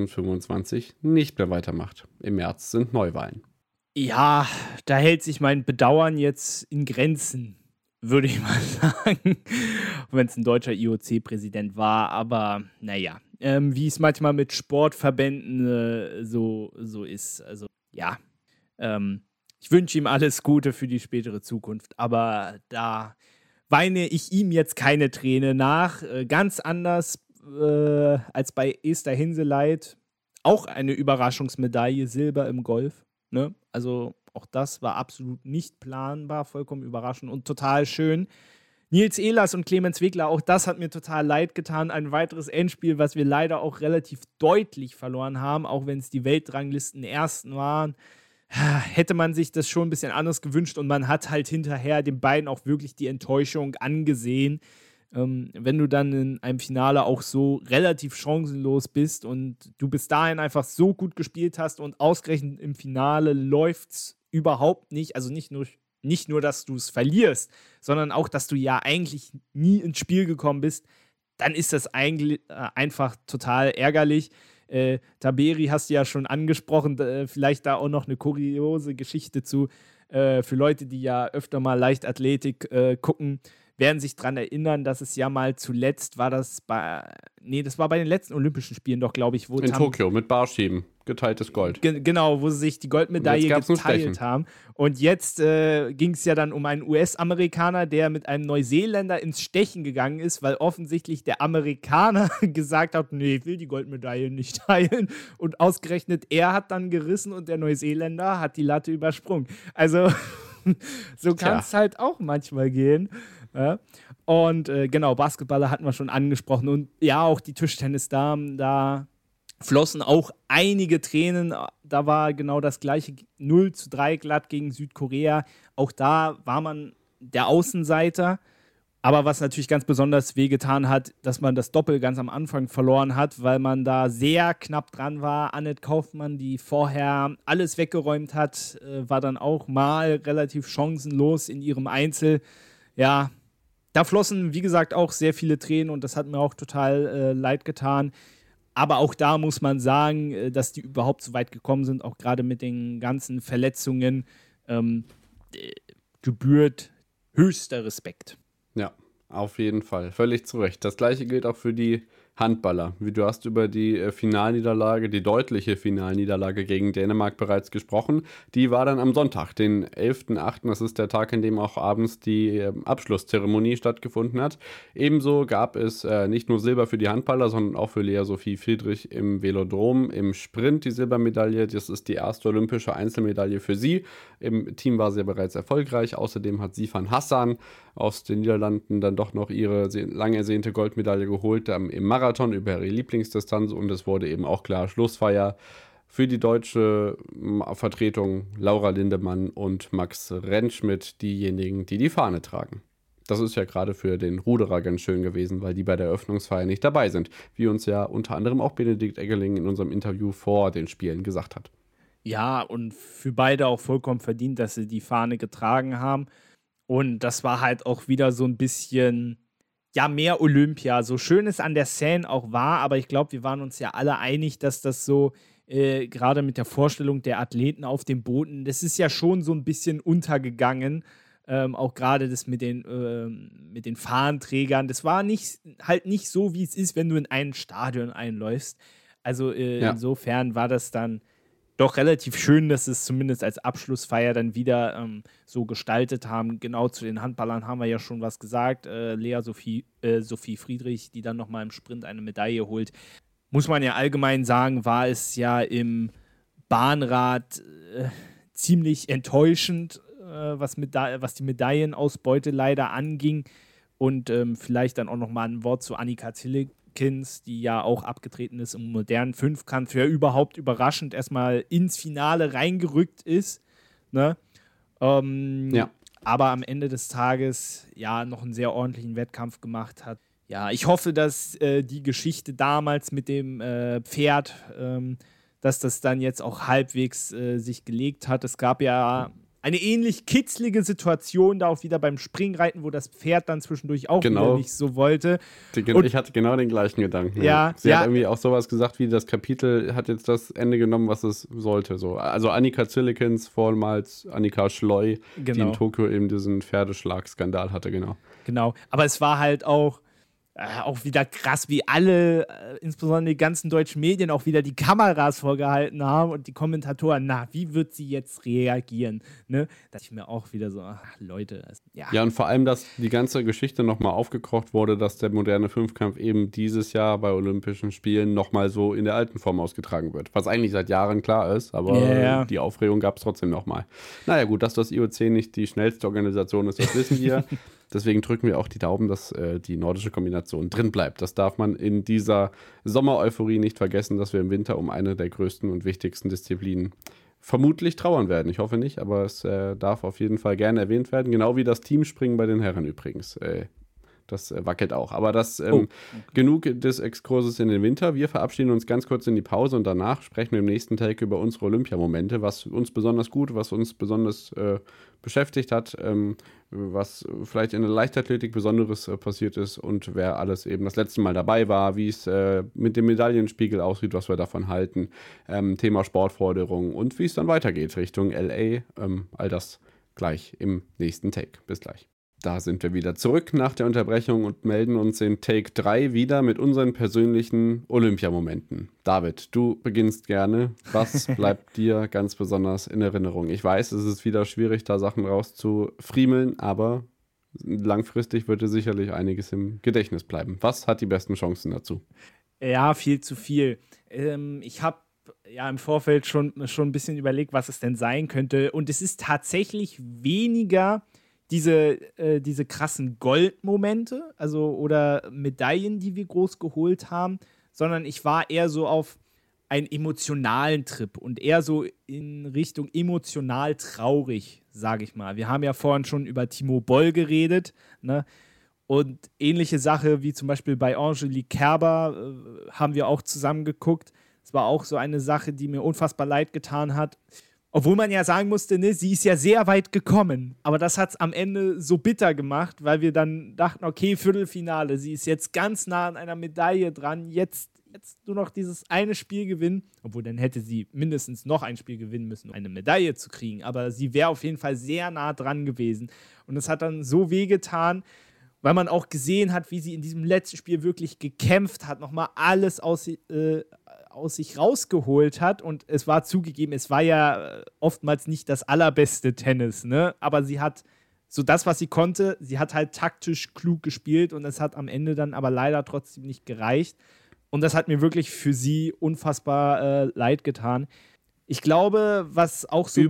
2025 nicht mehr weitermacht. Im März sind Neuwahlen. Ja, da hält sich mein Bedauern jetzt in Grenzen, würde ich mal sagen, wenn es ein deutscher IOC-Präsident war. Aber naja, wie es manchmal mit Sportverbänden so ist. Also ja, ich wünsche ihm alles Gute für die spätere Zukunft. Aber da weine ich ihm jetzt keine Träne nach. Ganz anders als bei Esther Hinseleit, auch eine Überraschungsmedaille, Silber im Golf. Ne? Also auch das war absolut nicht planbar, vollkommen überraschend und total schön. Nils Ehlers und Clemens Wegler, auch das hat mir total leid getan. Ein weiteres Endspiel, was wir leider auch relativ deutlich verloren haben, auch wenn es die Weltranglisten ersten waren. Hätte man sich das schon ein bisschen anders gewünscht und man hat halt hinterher den beiden auch wirklich die Enttäuschung angesehen. Wenn du dann in einem Finale auch so relativ chancenlos bist und du bis dahin einfach so gut gespielt hast und ausgerechnet im Finale läuft es überhaupt nicht, also nicht nur, dass du es verlierst, sondern auch, dass du ja eigentlich nie ins Spiel gekommen bist, dann ist das eigentlich einfach total ärgerlich. Taberi hast du ja schon angesprochen, vielleicht da auch noch eine kuriose Geschichte zu, für Leute, die ja öfter mal Leichtathletik gucken, werden sich daran erinnern, dass es ja mal zuletzt war, das war bei den letzten Olympischen Spielen doch, glaube ich, wo in Tokio mit Barschieben, geteiltes Gold. Genau, wo sie sich die Goldmedaille geteilt haben. Und jetzt ging es ja dann um einen US-Amerikaner, der mit einem Neuseeländer ins Stechen gegangen ist, weil offensichtlich der Amerikaner gesagt hat, nee, ich will die Goldmedaille nicht teilen. Und ausgerechnet er hat dann gerissen und der Neuseeländer hat die Latte übersprungen. Also so kann es halt auch manchmal gehen. Ja. Und genau, Basketballer hatten wir schon angesprochen. Und ja, auch die Tischtennisdamen, da flossen auch einige Tränen. Da war genau das gleiche 0-3 glatt gegen Südkorea. Auch da war man der Außenseiter. Aber was natürlich ganz besonders wehgetan hat, dass man das Doppel ganz am Anfang verloren hat, weil man da sehr knapp dran war. Annette Kaufmann, die vorher alles weggeräumt hat, war dann auch mal relativ chancenlos in ihrem Einzel. Ja, da flossen, wie gesagt, auch sehr viele Tränen und das hat mir auch total leid getan. Aber auch da muss man sagen, dass die überhaupt so weit gekommen sind, auch gerade mit den ganzen Verletzungen, gebührt höchster Respekt. Ja, auf jeden Fall. Völlig zu Recht. Das gleiche gilt auch für die Handballer. Wie du hast über die Finalniederlage, die deutliche Finalniederlage gegen Dänemark bereits gesprochen. Die war dann am Sonntag, den 11.8. Das ist der Tag, in dem auch abends die Abschlusszeremonie stattgefunden hat. Ebenso gab es nicht nur Silber für die Handballer, sondern auch für Lea Sophie Friedrich im Velodrom. Im Sprint die Silbermedaille. Das ist die erste olympische Einzelmedaille für sie. Im Team war sie ja bereits erfolgreich. Außerdem hat Sifan Hassan aus den Niederlanden dann doch noch ihre lang ersehnte Goldmedaille geholt im Marathon über ihre Lieblingsdistanz und es wurde eben auch klar Schlussfeier für die deutsche Vertretung Laura Lindemann und Max Rentschmidt, diejenigen, die die Fahne tragen. Das ist ja gerade für den Ruderer ganz schön gewesen, weil die bei der Eröffnungsfeier nicht dabei sind, wie uns ja unter anderem auch Benedikt Eggeling in unserem Interview vor den Spielen gesagt hat. Ja, und für beide auch vollkommen verdient, dass sie die Fahne getragen haben. Und das war halt auch wieder so ein bisschen, ja, mehr Olympia. So schön es an der Seine auch war, aber ich glaube, wir waren uns ja alle einig, dass das so, gerade mit der Vorstellung der Athleten auf dem Boden, das ist ja schon so ein bisschen untergegangen. Auch gerade das mit den Fahnenträgern. Das war halt nicht so, wie es ist, wenn du in ein Stadion einläufst. Also insofern war das dann doch relativ schön, dass es zumindest als Abschlussfeier dann wieder so gestaltet haben. Genau zu den Handballern haben wir ja schon was gesagt. Lea Sophie Friedrich, die dann nochmal im Sprint eine Medaille holt. Muss man ja allgemein sagen, war es ja im Bahnrad ziemlich enttäuschend, was die Medaillenausbeute leider anging. Und vielleicht dann auch nochmal ein Wort zu Annika Likins, die ja auch abgetreten ist im modernen Fünfkampf, ja überhaupt überraschend erstmal ins Finale reingerückt ist. Ne? Ja. Aber am Ende des Tages ja noch einen sehr ordentlichen Wettkampf gemacht hat. Ja, ich hoffe, dass die Geschichte damals mit dem Pferd, dass das dann jetzt auch halbwegs sich gelegt hat. Es gab ja eine ähnlich kitzlige Situation da auch wieder beim Springreiten, wo das Pferd dann zwischendurch auch wieder nicht so wollte. Ich hatte genau den gleichen Gedanken. Ja, Sie hat irgendwie auch sowas gesagt, wie das Kapitel hat jetzt das Ende genommen, was es sollte. So. Also Annika Zillikens, vormals Annika Schleu, die in Tokio eben diesen Pferdeschlagskandal hatte, genau. Genau, aber es war halt auch wieder krass, wie alle, insbesondere die ganzen deutschen Medien, auch wieder die Kameras vorgehalten haben und die Kommentatoren, wie wird sie jetzt reagieren? Ne? Da dachte ich mir auch wieder so, Leute. Ja, und vor allem, dass die ganze Geschichte nochmal aufgekocht wurde, dass der moderne Fünfkampf eben dieses Jahr bei Olympischen Spielen nochmal so in der alten Form ausgetragen wird. Was eigentlich seit Jahren klar ist, aber die Aufregung gab es trotzdem nochmal. Naja gut, dass das IOC nicht die schnellste Organisation ist, das wissen wir. Deswegen drücken wir auch die Daumen, dass die nordische Kombination drin bleibt. Das darf man in dieser Sommer-Euphorie nicht vergessen, dass wir im Winter um eine der größten und wichtigsten Disziplinen vermutlich trauern werden. Ich hoffe nicht, aber es darf auf jeden Fall gerne erwähnt werden. Genau wie das Teamspringen bei den Herren übrigens. Das wackelt auch. Aber genug des Exkurses in den Winter. Wir verabschieden uns ganz kurz in die Pause und danach sprechen wir im nächsten Take über unsere Olympiamomente, was uns besonders gut, was uns besonders beschäftigt hat, was vielleicht in der Leichtathletik Besonderes passiert ist und wer alles eben das letzte Mal dabei war, wie es mit dem Medaillenspiegel aussieht, was wir davon halten, Thema Sportforderungen und wie es dann weitergeht Richtung LA. All das gleich im nächsten Take. Bis gleich. Da sind wir wieder zurück nach der Unterbrechung und melden uns in Take 3 wieder mit unseren persönlichen Olympiamomenten. David, du beginnst gerne. Was bleibt dir ganz besonders in Erinnerung? Ich weiß, es ist wieder schwierig, da Sachen rauszufriemeln, aber langfristig wird dir sicherlich einiges im Gedächtnis bleiben. Was hat die besten Chancen dazu? Ja, viel zu viel. Ich habe im Vorfeld schon ein bisschen überlegt, was es denn sein könnte. Und es ist tatsächlich weniger diese krassen Goldmomente, oder Medaillen, die wir groß geholt haben, sondern ich war eher so auf einen emotionalen Trip und eher so in Richtung emotional traurig, sage ich mal. Wir haben ja vorhin schon über Timo Boll geredet, ne? Und ähnliche Sache wie zum Beispiel bei Angelique Kerber haben wir auch zusammen geguckt. Es war auch so eine Sache, die mir unfassbar leid getan hat. Obwohl man ja sagen musste, ne, sie ist ja sehr weit gekommen. Aber das hat es am Ende so bitter gemacht, weil wir dann dachten, okay, Viertelfinale, sie ist jetzt ganz nah an einer Medaille dran, jetzt nur noch dieses eine Spiel gewinnen. Obwohl, dann hätte sie mindestens noch ein Spiel gewinnen müssen, um eine Medaille zu kriegen. Aber sie wäre auf jeden Fall sehr nah dran gewesen. Und es hat dann so wehgetan, weil man auch gesehen hat, wie sie in diesem letzten Spiel wirklich gekämpft hat, nochmal alles aus sich rausgeholt hat. Und es war zugegeben, es war ja oftmals nicht das allerbeste Tennis, ne? Aber sie hat so das, was sie konnte, sie hat halt taktisch klug gespielt und es hat am Ende dann aber leider trotzdem nicht gereicht. Und das hat mir wirklich für sie unfassbar leid getan. Ich glaube, was auch so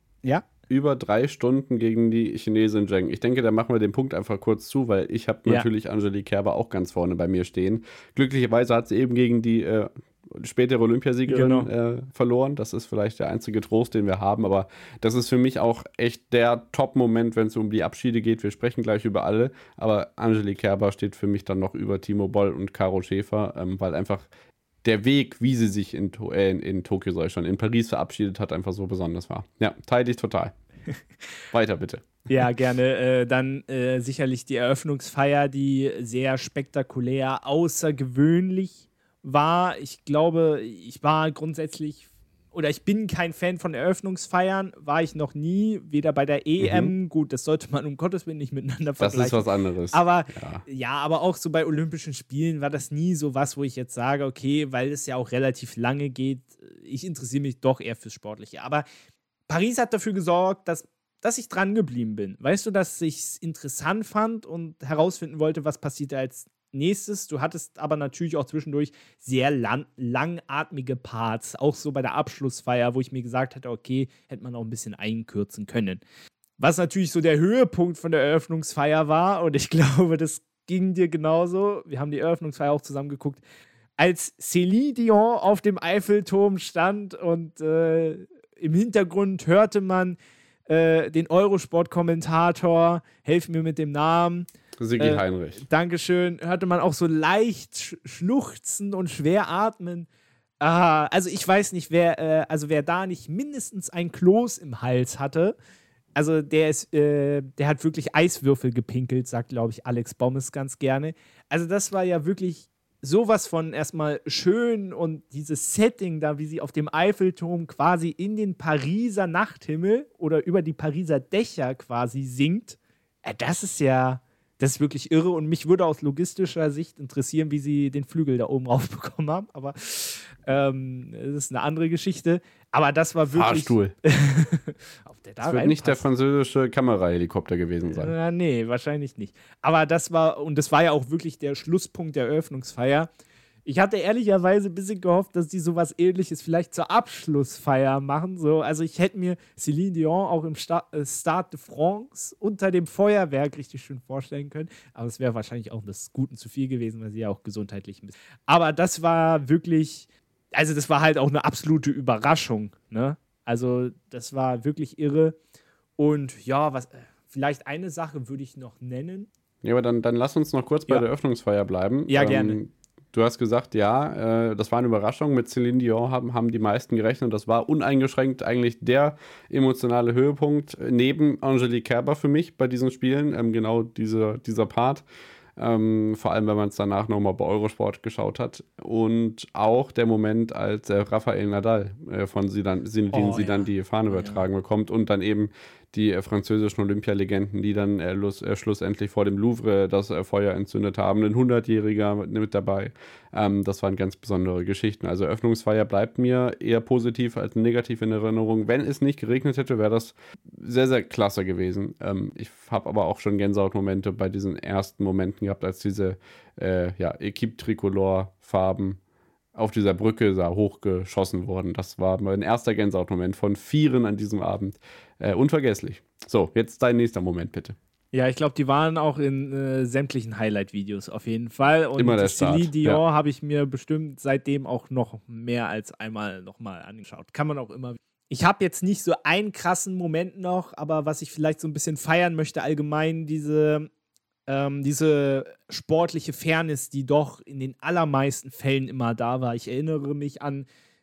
über 3 Stunden gegen die Chinesin Zheng. Ich denke, da machen wir den Punkt einfach kurz zu, weil ich habe natürlich Angelique Kerber auch ganz vorne bei mir stehen. Glücklicherweise hat sie eben gegen die spätere Olympiasiegerin verloren. Das ist vielleicht der einzige Trost, den wir haben, aber das ist für mich auch echt der Top-Moment, wenn es um die Abschiede geht. Wir sprechen gleich über alle, aber Angelique Kerber steht für mich dann noch über Timo Boll und Caro Schäfer, weil einfach der Weg, wie sie sich in Tokio, soll ich schon, in Paris verabschiedet hat, einfach so besonders war. Ja, teile ich total. Weiter bitte. Ja, gerne. Dann sicherlich die Eröffnungsfeier, die sehr spektakulär, außergewöhnlich war. Ich glaube, ich war grundsätzlich, oder ich bin kein Fan von Eröffnungsfeiern, war ich noch nie, weder bei der EM, gut, das sollte man um Gottes Willen nicht miteinander vergleichen. Das ist was anderes. Aber aber auch so bei Olympischen Spielen war das nie so was, wo ich jetzt sage, okay, weil es ja auch relativ lange geht, ich interessiere mich doch eher fürs Sportliche. Aber Paris hat dafür gesorgt, dass ich dran geblieben bin. Weißt du, dass ich es interessant fand und herausfinden wollte, was passiert als nächstes. Du hattest aber natürlich auch zwischendurch sehr langatmige Parts, auch so bei der Abschlussfeier, wo ich mir gesagt hätte, okay, hätte man auch ein bisschen einkürzen können. Was natürlich so der Höhepunkt von der Eröffnungsfeier war, und ich glaube, das ging dir genauso. Wir haben die Eröffnungsfeier auch zusammen geguckt. Als Céline Dion auf dem Eiffelturm stand und im Hintergrund hörte man den Eurosport-Kommentator, helf mir mit dem Namen. Sigi Heinrich. Dankeschön. Hörte man auch so leicht schluchzen und schwer atmen. Also ich weiß nicht, wer da nicht mindestens ein Kloß im Hals hatte. Also der hat wirklich Eiswürfel gepinkelt, sagt, glaube ich, Alex Bommes ganz gerne. Also das war ja wirklich sowas von erstmal schön und dieses Setting da, wie sie auf dem Eiffelturm quasi in den Pariser Nachthimmel oder über die Pariser Dächer quasi singt. Das ist wirklich irre und mich würde aus logistischer Sicht interessieren, wie sie den Flügel da oben raufbekommen haben, aber das ist eine andere Geschichte. Aber das war wirklich... Fahrstuhl. Das wird nicht der französische Kamerahelikopter gewesen sein. Nee, wahrscheinlich nicht. Aber das war ja auch wirklich der Schlusspunkt der Eröffnungsfeier. Ich hatte ehrlicherweise ein bisschen gehofft, dass die sowas Ähnliches vielleicht zur Abschlussfeier machen. So, also ich hätte mir Céline Dion auch im Stade de France unter dem Feuerwerk richtig schön vorstellen können. Aber es wäre wahrscheinlich auch des Guten zu viel gewesen, weil sie ja auch gesundheitlich ein bisschen... Aber das war wirklich... Also das war halt auch eine absolute Überraschung, ne? Also das war wirklich irre. Und ja, vielleicht eine Sache würde ich noch nennen. Ja, aber dann lass uns noch kurz bei der Eröffnungsfeier bleiben. Ja, gerne. Du hast gesagt, das war eine Überraschung. Mit Céline Dion haben die meisten gerechnet. Das war uneingeschränkt eigentlich der emotionale Höhepunkt neben Angelique Kerber für mich bei diesen Spielen. Genau dieser Part. Vor allem, wenn man es danach nochmal bei Eurosport geschaut hat. Und auch der Moment, als Rafael Nadal von Zinedine Zidane die Fahne übertragen bekommt und dann eben die französischen Olympialegenden, die dann schlussendlich vor dem Louvre das Feuer entzündet haben. Ein 100-Jähriger mit dabei. Das waren ganz besondere Geschichten. Also Eröffnungsfeier bleibt mir eher positiv als negativ in Erinnerung. Wenn es nicht geregnet hätte, wäre das sehr, sehr klasse gewesen. Ich habe aber auch schon Gänsehautmomente bei diesen ersten Momenten gehabt, als diese Equipe Tricolore-Farben auf dieser Brücke hochgeschossen wurden. Das war mein erster Gänsehautmoment von 4 an diesem Abend. Unvergesslich. So, jetzt dein nächster Moment, bitte. Ja, ich glaube, die waren auch in sämtlichen Highlight-Videos auf jeden Fall. Und immer der Céline Dion habe ich mir bestimmt seitdem auch noch mehr als einmal nochmal angeschaut. Kann man auch immer. Ich habe jetzt nicht so einen krassen Moment noch, aber was ich vielleicht so ein bisschen feiern möchte, allgemein diese sportliche Fairness, die doch in den allermeisten Fällen immer da war. Ich erinnere mich an,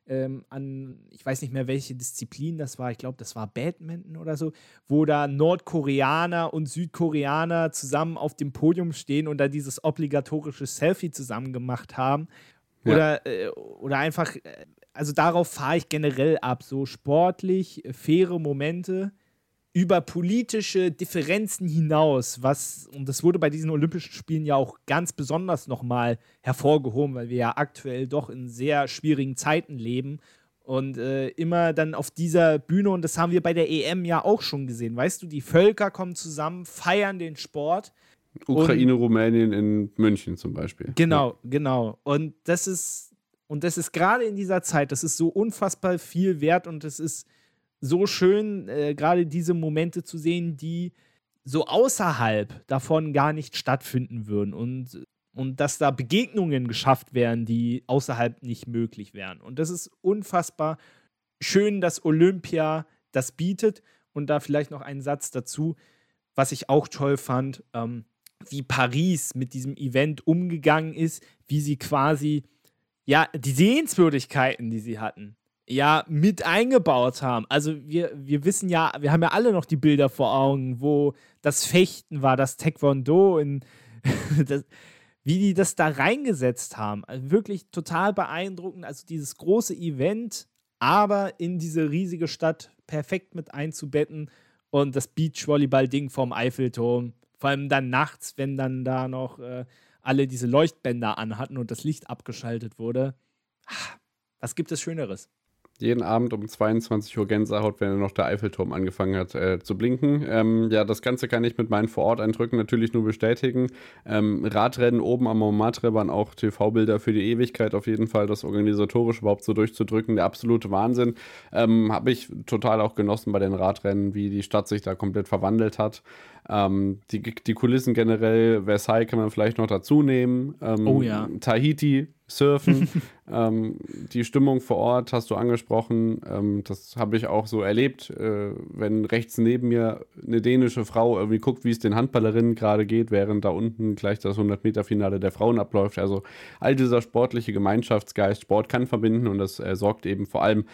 ich weiß nicht mehr, welche Disziplin das war, ich glaube, das war Badminton oder so, wo da Nordkoreaner und Südkoreaner zusammen auf dem Podium stehen und da dieses obligatorische Selfie zusammen gemacht haben. Oder einfach, also darauf fahre ich generell ab, so sportlich, faire Momente über politische Differenzen hinaus, und das wurde bei diesen Olympischen Spielen ja auch ganz besonders nochmal hervorgehoben, weil wir ja aktuell doch in sehr schwierigen Zeiten leben und immer dann auf dieser Bühne, und das haben wir bei der EM ja auch schon gesehen, weißt du, die Völker kommen zusammen, feiern den Sport. Ukraine, Rumänien in München zum Beispiel. Genau. Und das ist gerade in dieser Zeit, das ist so unfassbar viel wert und es ist so schön, gerade diese Momente zu sehen, die so außerhalb davon gar nicht stattfinden würden und dass da Begegnungen geschafft werden, die außerhalb nicht möglich wären. Und das ist unfassbar schön, dass Olympia das bietet. Und da vielleicht noch einen Satz dazu, was ich auch toll fand, wie Paris mit diesem Event umgegangen ist, wie sie quasi, die Sehenswürdigkeiten, die sie hatten, mit eingebaut haben. Also wir wissen ja, wir haben ja alle noch die Bilder vor Augen, wo das Fechten war, das Taekwondo, wie die das da reingesetzt haben. Also wirklich total beeindruckend. Also dieses große Event, aber in diese riesige Stadt perfekt mit einzubetten und das Beachvolleyball-Ding vom Eiffelturm. Vor allem dann nachts, wenn dann da noch alle diese Leuchtbänder anhatten und das Licht abgeschaltet wurde. Was gibt es Schöneres? jeden Abend um 22 Uhr Gänsehaut, wenn noch der Eiffelturm angefangen hat zu blinken. Ja, das Ganze kann ich mit meinen Vororteindrücken natürlich nur bestätigen. Radrennen oben am Montmartre waren auch TV-Bilder für die Ewigkeit auf jeden Fall. Das organisatorisch überhaupt so durchzudrücken, der absolute Wahnsinn. Habe ich total auch genossen bei den Radrennen, wie die Stadt sich da komplett verwandelt hat. Die Kulissen generell, Versailles kann man vielleicht noch dazu nehmen. Oh ja. Tahiti, Surfen, die Stimmung vor Ort hast du angesprochen. Das habe ich auch so erlebt, wenn rechts neben mir eine dänische Frau irgendwie guckt, wie es den Handballerinnen gerade geht, während da unten gleich das 100-Meter-Finale der Frauen abläuft. Also all dieser sportliche Gemeinschaftsgeist, Sport kann verbinden und das sorgt eben vor allem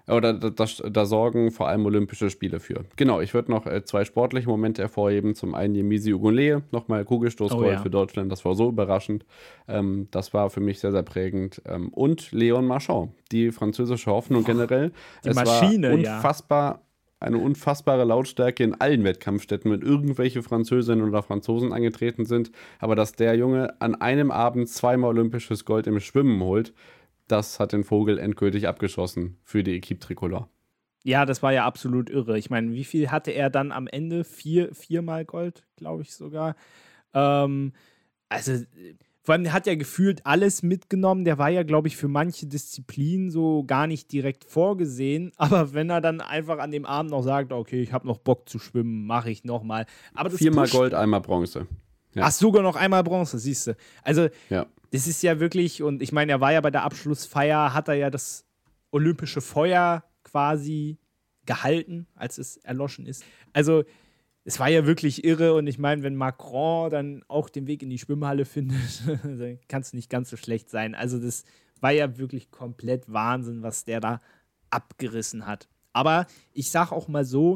da sorgen vor allem Olympische Spiele für. Genau, ich würde noch 2 sportliche Momente hervorheben. Zum einen Yemisi Ogunleye, nochmal Kugelstoßgold für Deutschland. Das war so überraschend. Das war für mich sehr, sehr prägend. Und Léon Marchand, die französische Hoffnung generell. Die Maschine, war unfassbar, eine unfassbare Lautstärke in allen Wettkampfstätten, wenn irgendwelche Französinnen oder Franzosen angetreten sind. Aber dass der Junge an einem Abend 2-mal olympisches Gold im Schwimmen holt, das hat den Vogel endgültig abgeschossen für die Equipe Tricolore. Ja, das war ja absolut irre. Ich meine, wie viel hatte er dann am Ende? 4-mal Gold, glaube ich sogar. Also, vor allem hat er gefühlt alles mitgenommen. Der war ja, glaube ich, für manche Disziplinen so gar nicht direkt vorgesehen. Aber wenn er dann einfach an dem Abend noch sagt, okay, ich habe noch Bock zu schwimmen, mache ich nochmal. 4-mal Gold, einmal Bronze. Ja. Ach, sogar noch einmal Bronze, siehst du. Also, ja. Das ist ja wirklich, und ich meine, er war ja bei der Abschlussfeier, hat er ja das olympische Feuer quasi gehalten, als es erloschen ist. Also, es war ja wirklich irre und ich meine, wenn Macron dann auch den Weg in die Schwimmhalle findet, dann kann es nicht ganz so schlecht sein. Also, das war ja wirklich komplett Wahnsinn, was der da abgerissen hat. Aber ich sag auch mal so,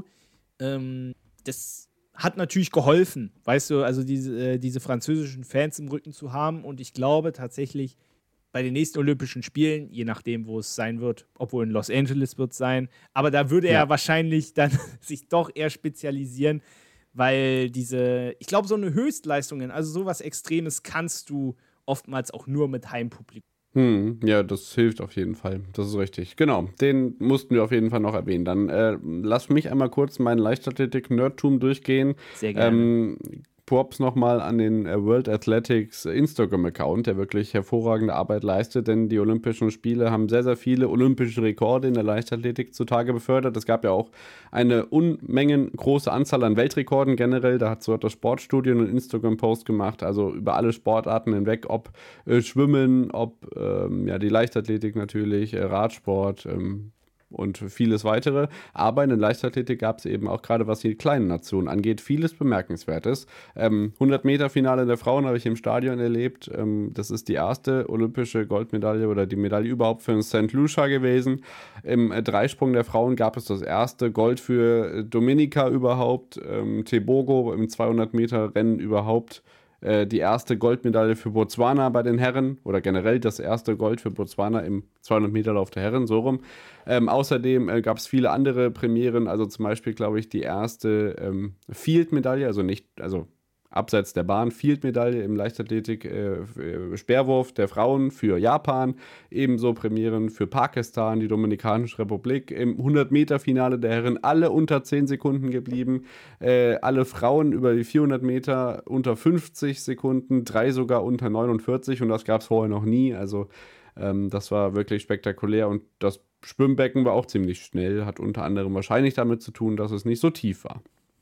das hat natürlich geholfen, weißt du, also diese französischen Fans im Rücken zu haben. Und ich glaube tatsächlich, bei den nächsten Olympischen Spielen, je nachdem, wo es sein wird, obwohl in Los Angeles wird es sein, aber da würde er wahrscheinlich dann sich doch eher spezialisieren, weil ich glaube, so eine Höchstleistungen, also sowas Extremes kannst du oftmals auch nur mit Heimpublikum. Ja, das hilft auf jeden Fall. Das ist richtig. Genau, den mussten wir auf jeden Fall noch erwähnen. Dann lass mich einmal kurz meinen Leichtathletik-Nerdtum durchgehen. Sehr gerne. Props nochmal an den World Athletics Instagram-Account, der wirklich hervorragende Arbeit leistet, denn die Olympischen Spiele haben sehr, sehr viele olympische Rekorde in der Leichtathletik zutage befördert. Es gab ja auch eine Unmengen große Anzahl an Weltrekorden generell. Da hat so das Sportstudio einen Instagram-Post gemacht, also über alle Sportarten hinweg, ob Schwimmen, ob die Leichtathletik natürlich, Radsport, und vieles weitere. Aber in der Leichtathletik gab es eben auch gerade, was die kleinen Nationen angeht, vieles Bemerkenswertes. 100-Meter-Finale der Frauen habe ich im Stadion erlebt. Das ist die erste olympische Goldmedaille oder die Medaille überhaupt für St. Lucia gewesen. Im Dreisprung der Frauen gab es das erste Gold für Dominica überhaupt. Tebogo im 200-Meter-Rennen überhaupt. Die erste Goldmedaille für Botswana bei den Herren oder generell das erste Gold für Botswana im 200-Meter-Lauf der Herren, so rum. Außerdem gab es viele andere Premieren, also zum Beispiel, glaube ich, die erste Field-Medaille, also abseits der Bahn, Field-Medaille im Leichtathletik, Speerwurf der Frauen für Japan, ebenso Premieren für Pakistan, die Dominikanische Republik, im 100-Meter-Finale der Herren alle unter 10 Sekunden geblieben, alle Frauen über die 400 Meter unter 50 Sekunden, 3 sogar unter 49 und das gab es vorher noch nie, also das war wirklich spektakulär und das Schwimmbecken war auch ziemlich schnell, hat unter anderem wahrscheinlich damit zu tun, dass es nicht so tief war.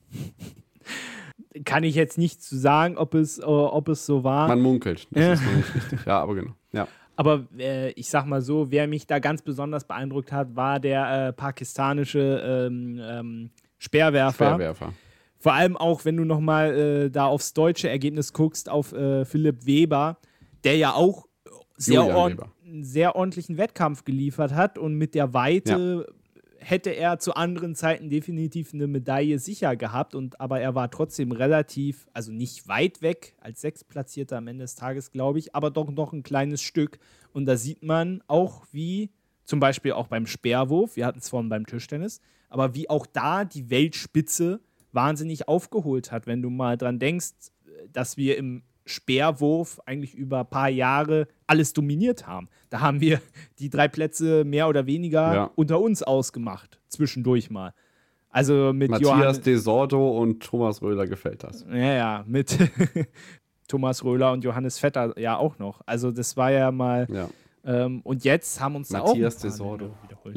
Kann ich jetzt nicht zu sagen, ob es so war. Man munkelt, das ist noch nicht richtig. Ja, aber genau. Ja. Aber ich sag mal so, wer mich da ganz besonders beeindruckt hat, war der pakistanische Speerwerfer. Vor allem auch, wenn du nochmal da aufs deutsche Ergebnis guckst, auf Philipp Weber, der ja auch einen sehr ordentlichen Wettkampf geliefert hat und mit der Weite hätte er zu anderen Zeiten definitiv eine Medaille sicher gehabt, aber er war trotzdem relativ, also nicht weit weg, als Sechstplatzierter am Ende des Tages, glaube ich, aber doch noch ein kleines Stück. Und da sieht man auch, wie zum Beispiel auch beim Speerwurf, wir hatten es vorhin beim Tischtennis, aber wie auch da die Weltspitze wahnsinnig aufgeholt hat, wenn du mal dran denkst, dass wir im Speerwurf eigentlich über ein paar Jahre alles dominiert haben. Da haben wir die 3 Plätze mehr oder weniger unter uns ausgemacht, zwischendurch mal. Also mit Matthias de Sordo und Thomas Röhler gefällt das. Ja, mit Thomas Röhler und Johannes Vetter ja auch noch. Also das war ja mal... Ja. Und jetzt haben uns Matthias da auch de Sordo.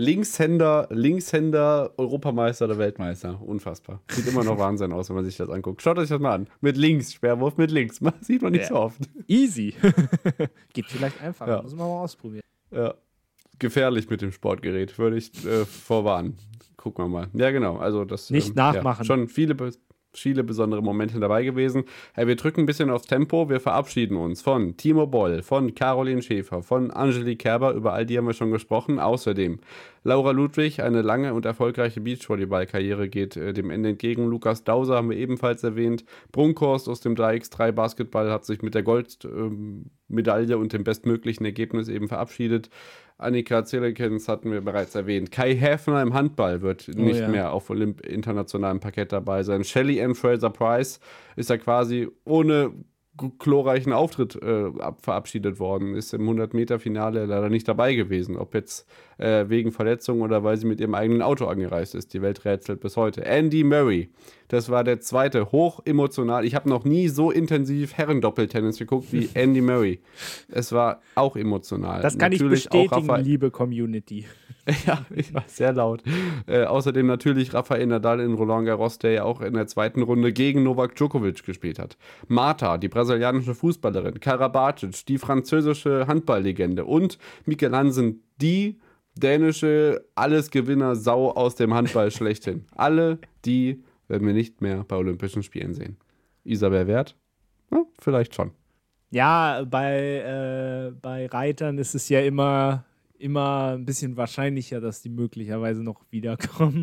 Linkshänder, Europameister oder Weltmeister. Unfassbar. Sieht immer noch Wahnsinn aus, wenn man sich das anguckt. Schaut euch das mal an. Mit links, Speerwurf mit links. Sieht man nicht so oft. Easy. Geht vielleicht einfacher. Muss man mal ausprobieren. Ja. Gefährlich mit dem Sportgerät, würde ich vorwarnen. Gucken wir mal. Ja, genau. Also das nicht nachmachen. Schon viele besondere Momente dabei gewesen. Wir drücken ein bisschen aufs Tempo. Wir verabschieden uns von Timo Boll, von Caroline Schäfer, von Angelique Kerber. Über all die haben wir schon gesprochen. Außerdem Laura Ludwig, eine lange und erfolgreiche Beachvolleyball-Karriere geht dem Ende entgegen. Lukas Dauser haben wir ebenfalls erwähnt. Brunkhorst aus dem 3x3 Basketball hat sich mit der Goldmedaille und dem bestmöglichen Ergebnis eben verabschiedet. Annika Zelekens hatten wir bereits erwähnt. Kai Häfner im Handball wird nicht mehr auf internationalem Parkett dabei sein. Shelly Ann Fraser-Price ist ja quasi ohne glorreichen Auftritt verabschiedet worden, ist im 100-Meter-Finale leider nicht dabei gewesen. Ob jetzt wegen Verletzung oder weil sie mit ihrem eigenen Auto angereist ist. Die Welt rätselt bis heute. Andy Murray, das war der zweite, hochemotional. Ich habe noch nie so intensiv Herrendoppeltennis geguckt wie Andy Murray. Es war auch emotional. Das kann natürlich ich bestätigen, liebe Community. Ja, ich war sehr laut. Außerdem natürlich Rafael Nadal in Roland Garros, der ja auch in der zweiten Runde gegen Novak Djokovic gespielt hat. Marta, die brasilianische Fußballerin, Karabatic, die französische Handballlegende und Mikkel Hansen, die dänische Allesgewinner-Sau aus dem Handball schlechthin. Alle, die werden wir nicht mehr bei Olympischen Spielen sehen. Isabel Wert? Ja, vielleicht schon. Ja, bei Reitern ist es ja immer ein bisschen wahrscheinlicher, dass die möglicherweise noch wiederkommen.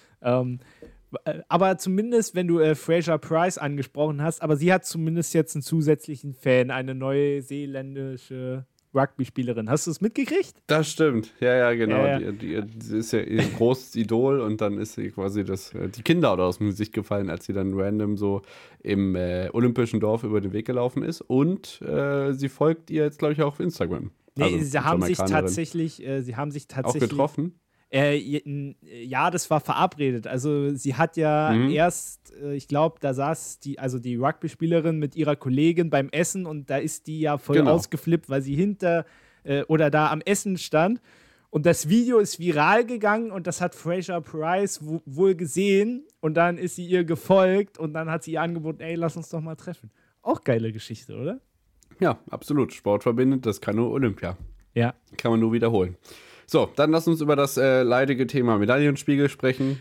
Aber zumindest, wenn du Fraser-Price angesprochen hast, aber sie hat zumindest jetzt einen zusätzlichen Fan, eine neuseeländische Rugby-Spielerin. Hast du es mitgekriegt? Das stimmt. Ja, genau. Ja. Die ist ja ihr großes Idol und dann ist sie quasi die Kinder aus dem Gesicht gefallen, als sie dann random so im olympischen Dorf über den Weg gelaufen ist. Und sie folgt ihr jetzt, glaube ich, auch auf Instagram. Nee, also, sie haben sich tatsächlich auch getroffen? Ja, das war verabredet. Also sie hat ja erst, ich glaube, da saß die Rugby-Spielerin mit ihrer Kollegin beim Essen und da ist die ja voll ausgeflippt, weil sie hinter oder da am Essen stand. Und das Video ist viral gegangen und das hat Fraser-Price wohl gesehen und dann ist sie ihr gefolgt und dann hat sie ihr angeboten, ey, lass uns doch mal treffen. Auch geile Geschichte, oder? Ja, absolut. Sport verbindet, das kann nur Olympia. Ja. Kann man nur wiederholen. So, dann lass uns über das leidige Thema Medaillenspiegel sprechen.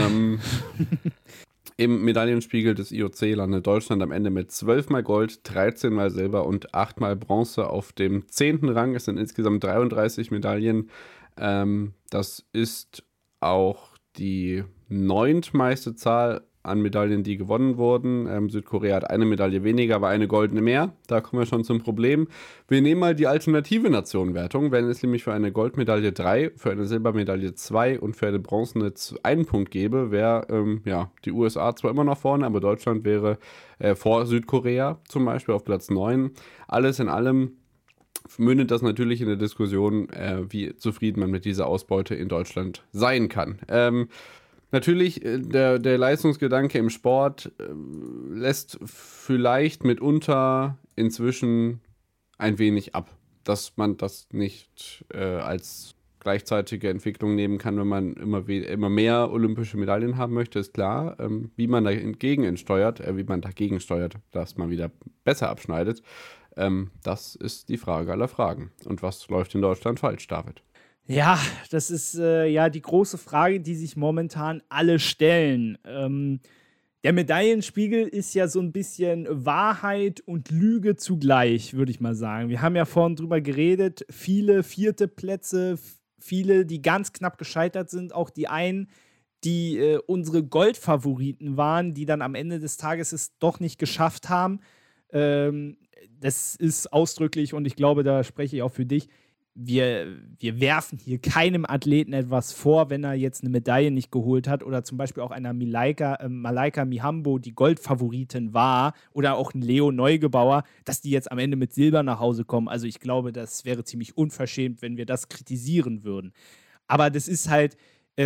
Im Medaillenspiegel des IOC landet Deutschland am Ende mit 12-mal Gold, 13-mal Silber und 8-mal Bronze auf dem 10. Rang. Es sind insgesamt 33 Medaillen. Das ist auch die 9. meiste Zahl an Medaillen, die gewonnen wurden. Südkorea hat eine Medaille weniger, aber eine goldene mehr. Da kommen wir schon zum Problem. Wir nehmen mal die alternative Nationenwertung, wenn es nämlich für eine Goldmedaille 3, für eine Silbermedaille 2 und für eine bronzene 1 Punkt gäbe, wäre die USA zwar immer noch vorne, aber Deutschland wäre vor Südkorea zum Beispiel auf Platz 9. Alles in allem mündet das natürlich in der Diskussion, wie zufrieden man mit dieser Ausbeute in Deutschland sein kann. Natürlich, der Leistungsgedanke im Sport lässt vielleicht mitunter inzwischen ein wenig ab, dass man das nicht als gleichzeitige Entwicklung nehmen kann, wenn man immer mehr olympische Medaillen haben möchte, ist klar. Wie man dagegen steuert, dass man wieder besser abschneidet, das ist die Frage aller Fragen. Und was läuft in Deutschland falsch, David? Ja, das ist die große Frage, die sich momentan alle stellen. Der Medaillenspiegel ist ja so ein bisschen Wahrheit und Lüge zugleich, würde ich mal sagen. Wir haben ja vorhin drüber geredet, viele 4. Plätze, viele, die ganz knapp gescheitert sind, auch die einen, die unsere Goldfavoriten waren, die dann am Ende des Tages es doch nicht geschafft haben. Das ist ausdrücklich, und ich glaube, da spreche ich auch für dich, wir werfen hier keinem Athleten etwas vor, wenn er jetzt eine Medaille nicht geholt hat oder zum Beispiel auch einer Malaika Mihambo, die Goldfavoritin war, oder auch ein Leo Neugebauer, dass die jetzt am Ende mit Silber nach Hause kommen. Also ich glaube, das wäre ziemlich unverschämt, wenn wir das kritisieren würden. Aber das ist halt,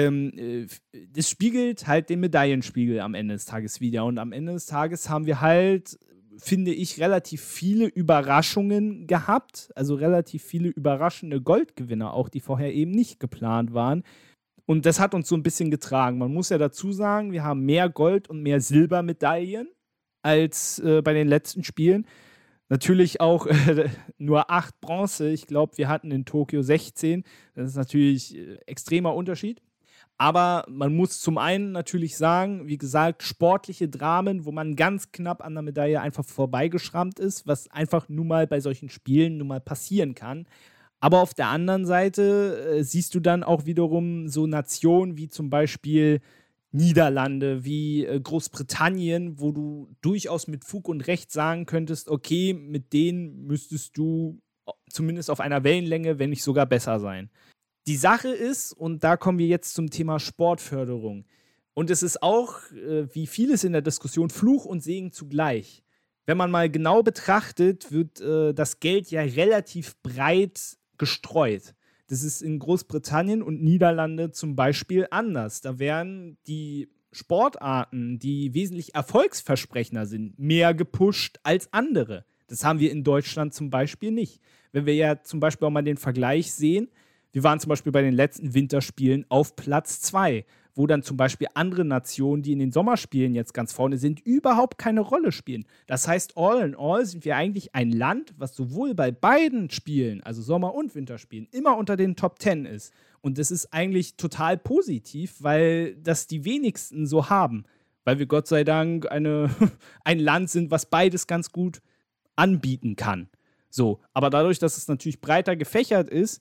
das spiegelt halt den Medaillenspiegel am Ende des Tages wieder. Und am Ende des Tages haben wir halt, finde ich, relativ viele Überraschungen gehabt, also relativ viele überraschende Goldgewinner auch, die vorher eben nicht geplant waren. Und das hat uns so ein bisschen getragen. Man muss ja dazu sagen, wir haben mehr Gold- und mehr Silbermedaillen als bei den letzten Spielen. Natürlich auch nur 8 Bronze. Ich glaube, wir hatten in Tokio 16. Das ist natürlich extremer Unterschied. Aber man muss zum einen natürlich sagen, wie gesagt, sportliche Dramen, wo man ganz knapp an der Medaille einfach vorbeigeschrammt ist, was einfach nun mal bei solchen Spielen nun mal passieren kann. Aber auf der anderen Seite siehst du dann auch wiederum so Nationen wie zum Beispiel Niederlande, wie Großbritannien, wo du durchaus mit Fug und Recht sagen könntest, okay, mit denen müsstest du zumindest auf einer Wellenlänge, wenn nicht sogar besser sein. Die Sache ist, und da kommen wir jetzt zum Thema Sportförderung, und es ist auch, wie vieles in der Diskussion, Fluch und Segen zugleich. Wenn man mal genau betrachtet, wird das Geld ja relativ breit gestreut. Das ist in Großbritannien und Niederlande zum Beispiel anders. Da werden die Sportarten, die wesentlich erfolgsversprechender sind, mehr gepusht als andere. Das haben wir in Deutschland zum Beispiel nicht. Wenn wir ja zum Beispiel auch mal den Vergleich sehen, wir waren zum Beispiel bei den letzten Winterspielen auf Platz 2, wo dann zum Beispiel andere Nationen, die in den Sommerspielen jetzt ganz vorne sind, überhaupt keine Rolle spielen. Das heißt, all in all sind wir eigentlich ein Land, was sowohl bei beiden Spielen, also Sommer- und Winterspielen, immer unter den Top 10 ist. Und das ist eigentlich total positiv, weil das die wenigsten so haben. Weil wir Gott sei Dank ein Land sind, was beides ganz gut anbieten kann. So, aber dadurch, dass es natürlich breiter gefächert ist,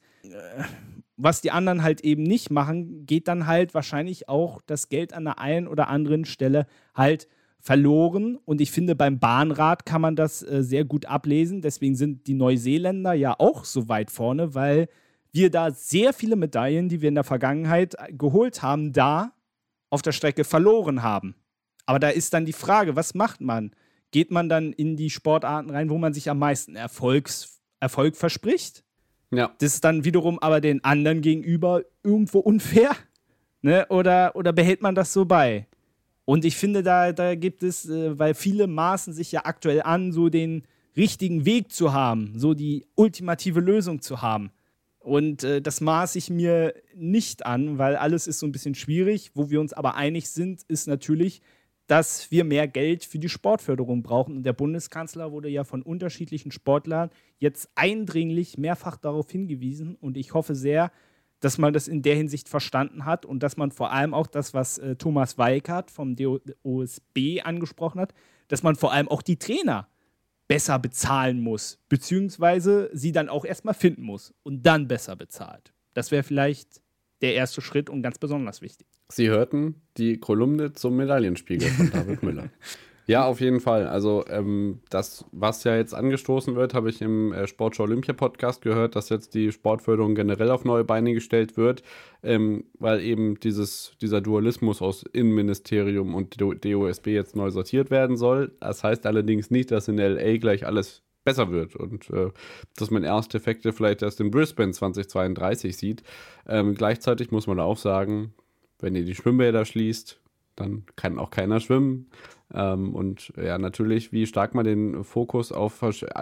was die anderen halt eben nicht machen, geht dann halt wahrscheinlich auch das Geld an der einen oder anderen Stelle halt verloren. Und ich finde, beim Bahnrad kann man das sehr gut ablesen. Deswegen sind die Neuseeländer ja auch so weit vorne, weil wir da sehr viele Medaillen, die wir in der Vergangenheit geholt haben, da auf der Strecke verloren haben. Aber da ist dann die Frage, was macht man? Geht man dann in die Sportarten rein, wo man sich am meisten Erfolg verspricht? Ja. Das ist dann wiederum aber den anderen gegenüber irgendwo unfair. Ne? Oder behält man das so bei? Und ich finde, da gibt es, weil viele maßen sich ja aktuell an, so den richtigen Weg zu haben, so die ultimative Lösung zu haben. Und das maße ich mir nicht an, weil alles ist so ein bisschen schwierig. Wo wir uns aber einig sind, ist natürlich, dass wir mehr Geld für die Sportförderung brauchen. Und der Bundeskanzler wurde ja von unterschiedlichen Sportlern jetzt eindringlich mehrfach darauf hingewiesen. Und ich hoffe sehr, dass man das in der Hinsicht verstanden hat und dass man vor allem auch das, was Thomas Weikert vom DOSB angesprochen hat, dass man vor allem auch die Trainer besser bezahlen muss, beziehungsweise sie dann auch erstmal finden muss und dann besser bezahlt. Das wäre vielleicht der erste Schritt und ganz besonders wichtig. Sie hörten die Kolumne zum Medaillenspiegel von David Müller. Ja, auf jeden Fall. Also das, was ja jetzt angestoßen wird, habe ich im Sportschau Olympia Podcast gehört, dass jetzt die Sportförderung generell auf neue Beine gestellt wird, weil eben dieser Dualismus aus Innenministerium und DOSB jetzt neu sortiert werden soll. Das heißt allerdings nicht, dass in LA gleich alles besser wird und dass man erste Effekte vielleicht erst in Brisbane 2032 sieht. Gleichzeitig muss man auch sagen, wenn ihr die Schwimmbäder schließt, dann kann auch keiner schwimmen. Und ja, natürlich, wie stark man den Fokus auf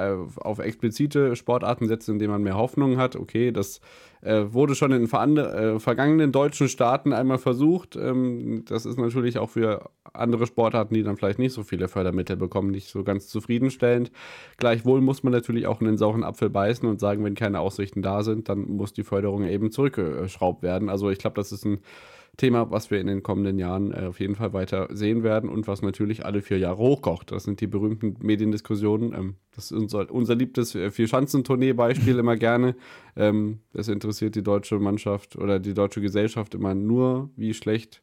explizite Sportarten setzt, indem man mehr Hoffnung hat. Okay, das wurde schon in vergangenen deutschen Staaten einmal versucht. Das ist natürlich auch für andere Sportarten, die dann vielleicht nicht so viele Fördermittel bekommen, nicht so ganz zufriedenstellend. Gleichwohl muss man natürlich auch in den sauren Apfel beißen und sagen, wenn keine Aussichten da sind, dann muss die Förderung eben zurückgeschraubt werden. Also ich glaube, das ist ein Thema, was wir in den kommenden Jahren auf jeden Fall weiter sehen werden und was natürlich alle 4 Jahre hochkocht. Das sind die berühmten Mediendiskussionen. Das ist unser liebtes Vierschanzentournee-Beispiel immer gerne. Es interessiert die deutsche Mannschaft oder die deutsche Gesellschaft immer nur, wie schlecht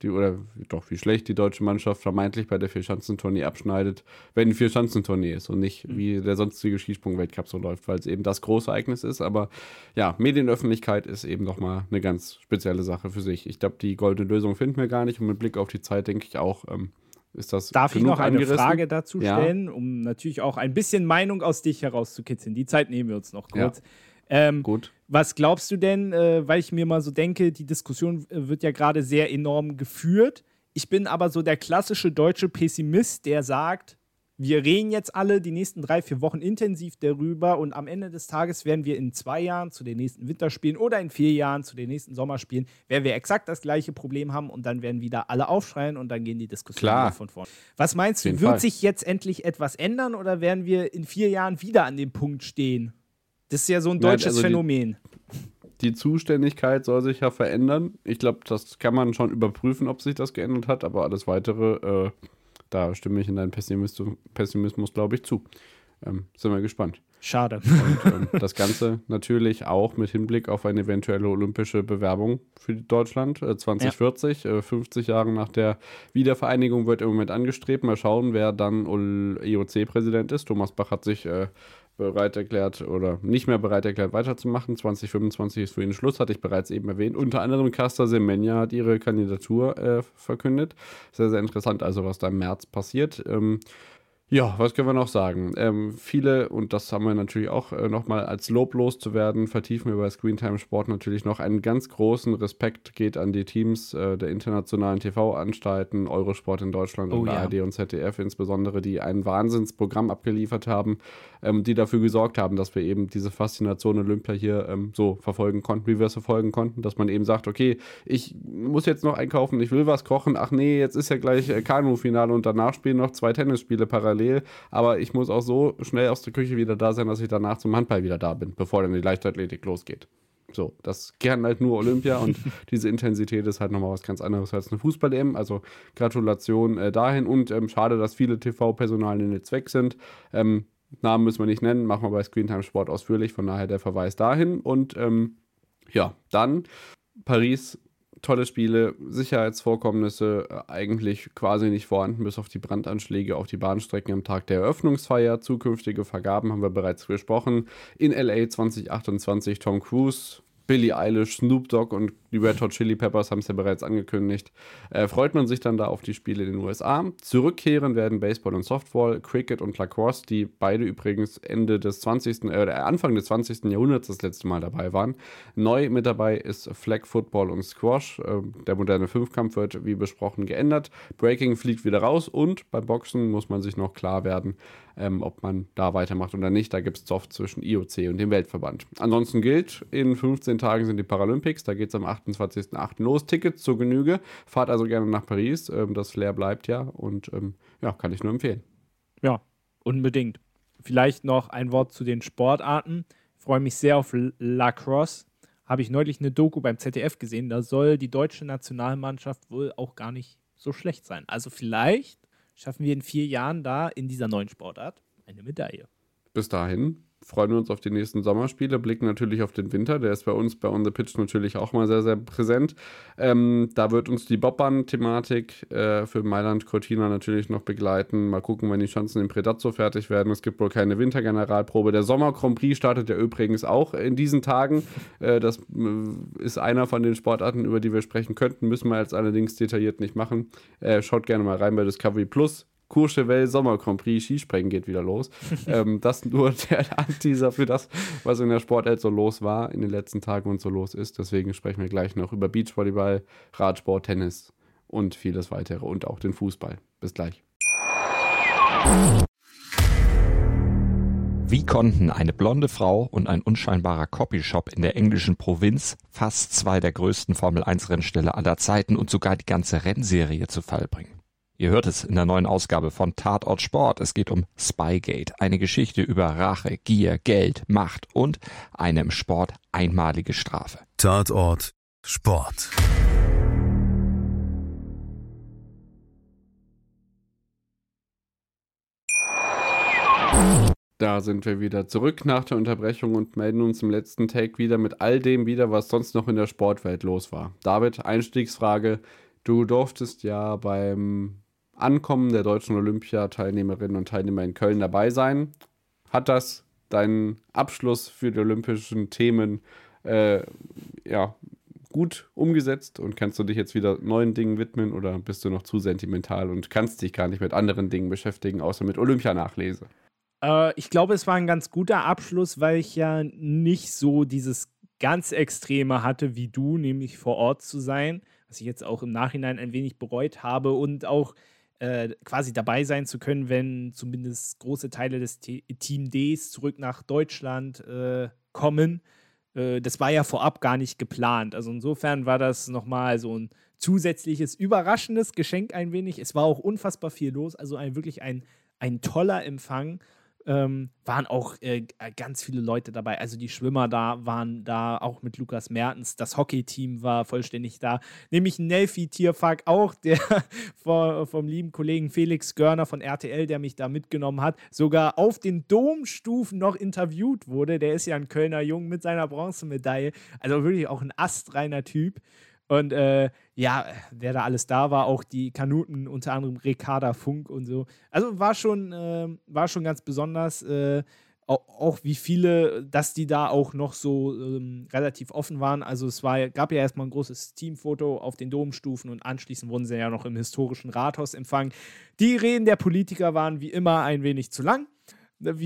wie schlecht die deutsche Mannschaft vermeintlich bei der Vierschanzentournee abschneidet, wenn die Vierschanzentournee ist und nicht wie der sonstige Skisprung-Weltcup so läuft, weil es eben das große Ereignis ist. Aber ja, Medienöffentlichkeit ist eben nochmal eine ganz spezielle Sache für sich. Ich glaube, die goldene Lösung finden wir gar nicht und mit Blick auf die Zeit denke ich auch, ist das Darf ich noch eine angerissen? Frage dazu Ja. stellen, um natürlich auch ein bisschen Meinung aus dich herauszukitzeln? Die Zeit nehmen wir uns noch kurz. Gut. Was glaubst du denn, weil ich mir mal so denke, die Diskussion wird ja gerade sehr enorm geführt. Ich bin aber so der klassische deutsche Pessimist, der sagt, wir reden jetzt alle die nächsten 3-4 Wochen intensiv darüber und am Ende des Tages werden wir in 2 Jahren zu den nächsten Winterspielen oder in 4 Jahren zu den nächsten Sommerspielen, werden wir exakt das gleiche Problem haben und dann werden wieder alle aufschreien und dann gehen die Diskussionen wieder von vorne. Was meinst du, wird sich jetzt endlich etwas ändern oder werden wir in 4 Jahren wieder an dem Punkt stehen? Das ist ja so ein deutsches Phänomen. Die Zuständigkeit soll sich ja verändern. Ich glaube, das kann man schon überprüfen, ob sich das geändert hat, aber alles Weitere, da stimme ich in deinen Pessimismus, glaube ich, zu. Sind wir gespannt. Schade. Und das Ganze natürlich auch mit Hinblick auf eine eventuelle olympische Bewerbung für Deutschland 2040. 50 Jahre nach der Wiedervereinigung wird im Moment angestrebt. Mal schauen, wer dann IOC-Präsident ist. Thomas Bach hat sich bereit erklärt oder nicht mehr bereit erklärt, weiterzumachen. 2025 ist für ihn Schluss, hatte ich bereits eben erwähnt. Unter anderem Caster Semenya hat ihre Kandidatur verkündet. Sehr, sehr interessant, also was da im März passiert. Ja, was können wir noch sagen? Viele, und das haben wir natürlich auch nochmal als Lob loszuwerden, vertiefen wir bei Screentime Sport natürlich noch einen ganz großen Respekt geht an die Teams der internationalen TV-Anstalten, Eurosport in Deutschland und ARD und ZDF insbesondere, die ein Wahnsinnsprogramm abgeliefert haben, die dafür gesorgt haben, dass wir eben diese Faszination Olympia hier so verfolgen konnten, wie wir es verfolgen konnten, dass man eben sagt, okay, ich muss jetzt noch einkaufen, ich will was kochen, ach nee, jetzt ist ja gleich Kanu-Finale und danach spielen noch 2 Tennisspiele parallel. Aber ich muss auch so schnell aus der Küche wieder da sein, dass ich danach zum Handball wieder da bin, bevor dann die Leichtathletik losgeht. So, das kann halt nur Olympia und diese Intensität ist halt nochmal was ganz anderes als eine Fußball-EM. Also Gratulation dahin und schade, dass viele TV-Personalien jetzt weg sind. Namen müssen wir nicht nennen, machen wir bei Screentime Sport ausführlich, von daher der Verweis dahin. Und dann Paris. Tolle Spiele, Sicherheitsvorkommnisse eigentlich quasi nicht vorhanden, bis auf die Brandanschläge auf die Bahnstrecken am Tag der Eröffnungsfeier. Zukünftige Vergaben haben wir bereits besprochen. In LA 2028 Tom Cruise, Billie Eilish, Snoop Dogg und die Red Hot Chili Peppers haben es ja bereits angekündigt. Freut man sich dann da auf die Spiele in den USA. Zurückkehren werden Baseball und Softball, Cricket und Lacrosse, die beide übrigens Anfang des 20. Jahrhunderts das letzte Mal dabei waren. Neu mit dabei ist Flag Football und Squash. Der moderne Fünfkampf wird, wie besprochen, geändert. Breaking fliegt wieder raus und beim Boxen muss man sich noch klar werden, ob man da weitermacht oder nicht. Da gibt es Zoff zwischen IOC und dem Weltverband. Ansonsten gilt, in 15 Tagen sind die Paralympics. Da geht es am 28.08. los. Tickets zur Genüge. Fahrt also gerne nach Paris. Das Flair bleibt ja und kann ich nur empfehlen. Ja, unbedingt. Vielleicht noch ein Wort zu den Sportarten. Ich freue mich sehr auf Lacrosse. Habe ich neulich eine Doku beim ZDF gesehen. Da soll die deutsche Nationalmannschaft wohl auch gar nicht so schlecht sein. Also vielleicht schaffen wir in 4 Jahren da in dieser neuen Sportart eine Medaille. Bis dahin freuen wir uns auf die nächsten Sommerspiele, blicken natürlich auf den Winter, der ist bei uns bei On The Pitch natürlich auch mal sehr, sehr präsent. Da wird uns die Bobbahn-Thematik für Mailand Cortina natürlich noch begleiten. Mal gucken, wenn die Chancen in Predazzo fertig werden. Es gibt wohl keine Wintergeneralprobe. Der Sommer Grand Prix startet ja übrigens auch in diesen Tagen. Das ist einer von den Sportarten, über die wir sprechen könnten, müssen wir jetzt allerdings detailliert nicht machen. Schaut gerne mal rein bei Discovery Plus. Courchevel Sommer Grand Prix, Skispringen geht wieder los. Das nur der Anteaser für das, was in der Sportwelt so los war in den letzten Tagen und so los ist. Deswegen sprechen wir gleich noch über Beachvolleyball, Radsport, Tennis und vieles weitere und auch den Fußball. Bis gleich. Wie konnten eine blonde Frau und ein unscheinbarer Copyshop in der englischen Provinz fast 2 der größten Formel-1-Rennställe aller Zeiten und sogar die ganze Rennserie zu Fall bringen? Ihr hört es in der neuen Ausgabe von Tatort Sport. Es geht um Spygate, eine Geschichte über Rache, Gier, Geld, Macht und eine im Sport einmalige Strafe. Tatort Sport. Da sind wir wieder zurück nach der Unterbrechung und melden uns im letzten Take wieder mit all dem wieder, was sonst noch in der Sportwelt los war. David, Einstiegsfrage. Du durftest ja beim Ankommen der deutschen Olympiateilnehmerinnen und Teilnehmer in Köln dabei sein. Hat das deinen Abschluss für die olympischen Themen gut umgesetzt und kannst du dich jetzt wieder neuen Dingen widmen oder bist du noch zu sentimental und kannst dich gar nicht mit anderen Dingen beschäftigen, außer mit Olympianachlese? Ich glaube, es war ein ganz guter Abschluss, weil ich ja nicht so dieses ganz Extreme hatte wie du, nämlich vor Ort zu sein, was ich jetzt auch im Nachhinein ein wenig bereut habe und auch quasi dabei sein zu können, wenn zumindest große Teile des Team Ds zurück nach Deutschland kommen. Das war ja vorab gar nicht geplant. Also insofern war das nochmal so ein zusätzliches, überraschendes Geschenk ein wenig. Es war auch unfassbar viel los, also wirklich ein toller Empfang. Waren auch ganz viele Leute dabei. Also die Schwimmer waren da, auch mit Lukas Mertens. Das Hockeyteam war vollständig da. Nämlich Nelfi Tierfak auch, der vom lieben Kollegen Felix Görner von RTL, der mich da mitgenommen hat, sogar auf den Domstufen noch interviewt wurde. Der ist ja ein Kölner Jung mit seiner Bronzemedaille. Also wirklich auch ein astreiner Typ. Und wer da alles da war, auch die Kanuten, unter anderem Ricarda Funk und so. Also war schon ganz besonders, auch wie viele, dass die da auch noch so relativ offen waren. Also gab ja erstmal ein großes Teamfoto auf den Domstufen und anschließend wurden sie ja noch im historischen Rathaus empfangen. Die Reden der Politiker waren wie immer ein wenig zu lang, wie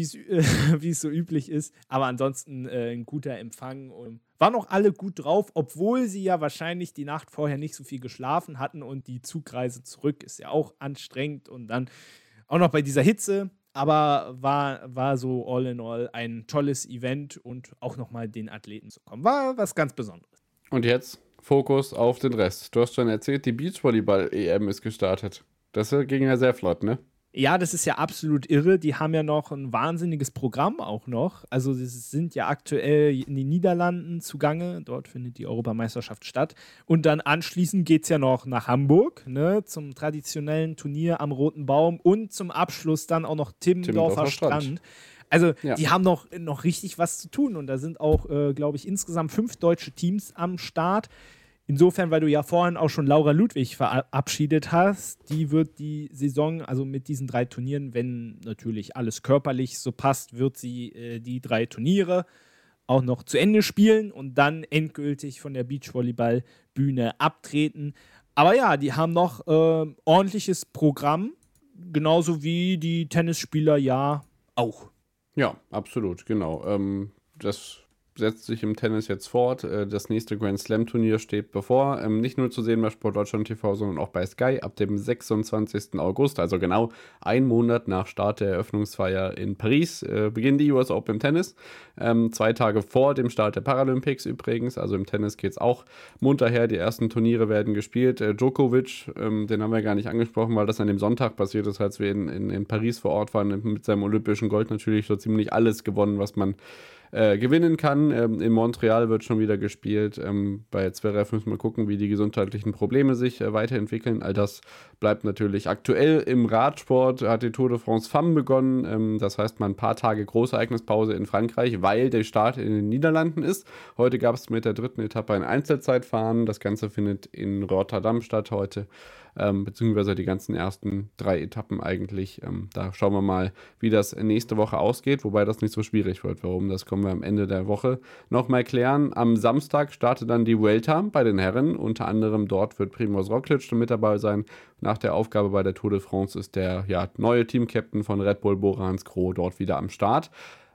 es so üblich ist. Aber ansonsten ein guter Empfang und waren auch alle gut drauf, obwohl sie ja wahrscheinlich die Nacht vorher nicht so viel geschlafen hatten und die Zugreise zurück ist ja auch anstrengend und dann auch noch bei dieser Hitze. Aber war so all in all ein tolles Event und auch nochmal den Athleten zu kommen. War was ganz Besonderes. Und jetzt Fokus auf den Rest. Du hast schon erzählt, die Beachvolleyball-EM ist gestartet. Das ging ja sehr flott, ne? Ja, das ist ja absolut irre. Die haben ja noch ein wahnsinniges Programm auch noch. Also sie sind ja aktuell in den Niederlanden zugange. Dort findet die Europameisterschaft statt. Und dann anschließend geht es ja noch nach Hamburg, ne, zum traditionellen Turnier am Roten Baum und zum Abschluss dann auch noch Timmendorfer Strand. Also die haben noch richtig was zu tun. Und da sind auch, glaube ich, insgesamt 5 deutsche Teams am Start. Insofern, weil du ja vorhin auch schon Laura Ludwig verabschiedet hast, die wird die Saison, also mit diesen 3 Turnieren, wenn natürlich alles körperlich so passt, wird sie die 3 Turniere auch noch zu Ende spielen und dann endgültig von der Beachvolleyball-Bühne abtreten. Aber ja, die haben noch ordentliches Programm, genauso wie die Tennisspieler ja auch. Ja, absolut, genau. Das setzt sich im Tennis jetzt fort. Das nächste Grand Slam Turnier steht bevor. Nicht nur zu sehen bei Sportdeutschland TV, sondern auch bei Sky ab dem 26. August, also genau 1 Monat nach Start der Eröffnungsfeier in Paris, beginnen die US Open im Tennis. 2 Tage vor dem Start der Paralympics übrigens, also im Tennis geht es auch munter her. Die ersten Turniere werden gespielt. Djokovic, den haben wir gar nicht angesprochen, weil das an dem Sonntag passiert ist, als wir in Paris vor Ort waren, mit seinem olympischen Gold natürlich so ziemlich alles gewonnen, was man gewinnen kann. In Montreal wird schon wieder gespielt. Bei Zverev müssen wir gucken, wie die gesundheitlichen Probleme sich weiterentwickeln. All das bleibt natürlich aktuell. Im Radsport hat die Tour de France Femmes begonnen. Das heißt mal ein paar Tage Großereignispause in Frankreich, weil der Start in den Niederlanden ist. Heute gab es mit der 3. Etappe ein Einzelzeitfahren. Das Ganze findet in Rotterdam statt heute. Beziehungsweise die ganzen ersten 3 Etappen eigentlich. Da schauen wir mal, wie das nächste Woche ausgeht, wobei das nicht so schwierig wird. Warum, das kommen wir am Ende der Woche nochmal klären. Am Samstag startet dann die Vuelta bei den Herren. Unter anderem dort wird Primož Roglič mit dabei sein. Nach der Aufgabe bei der Tour de France ist der neue Teamcaptain von Red Bull, Bora Hansgrohe, dort wieder am Start.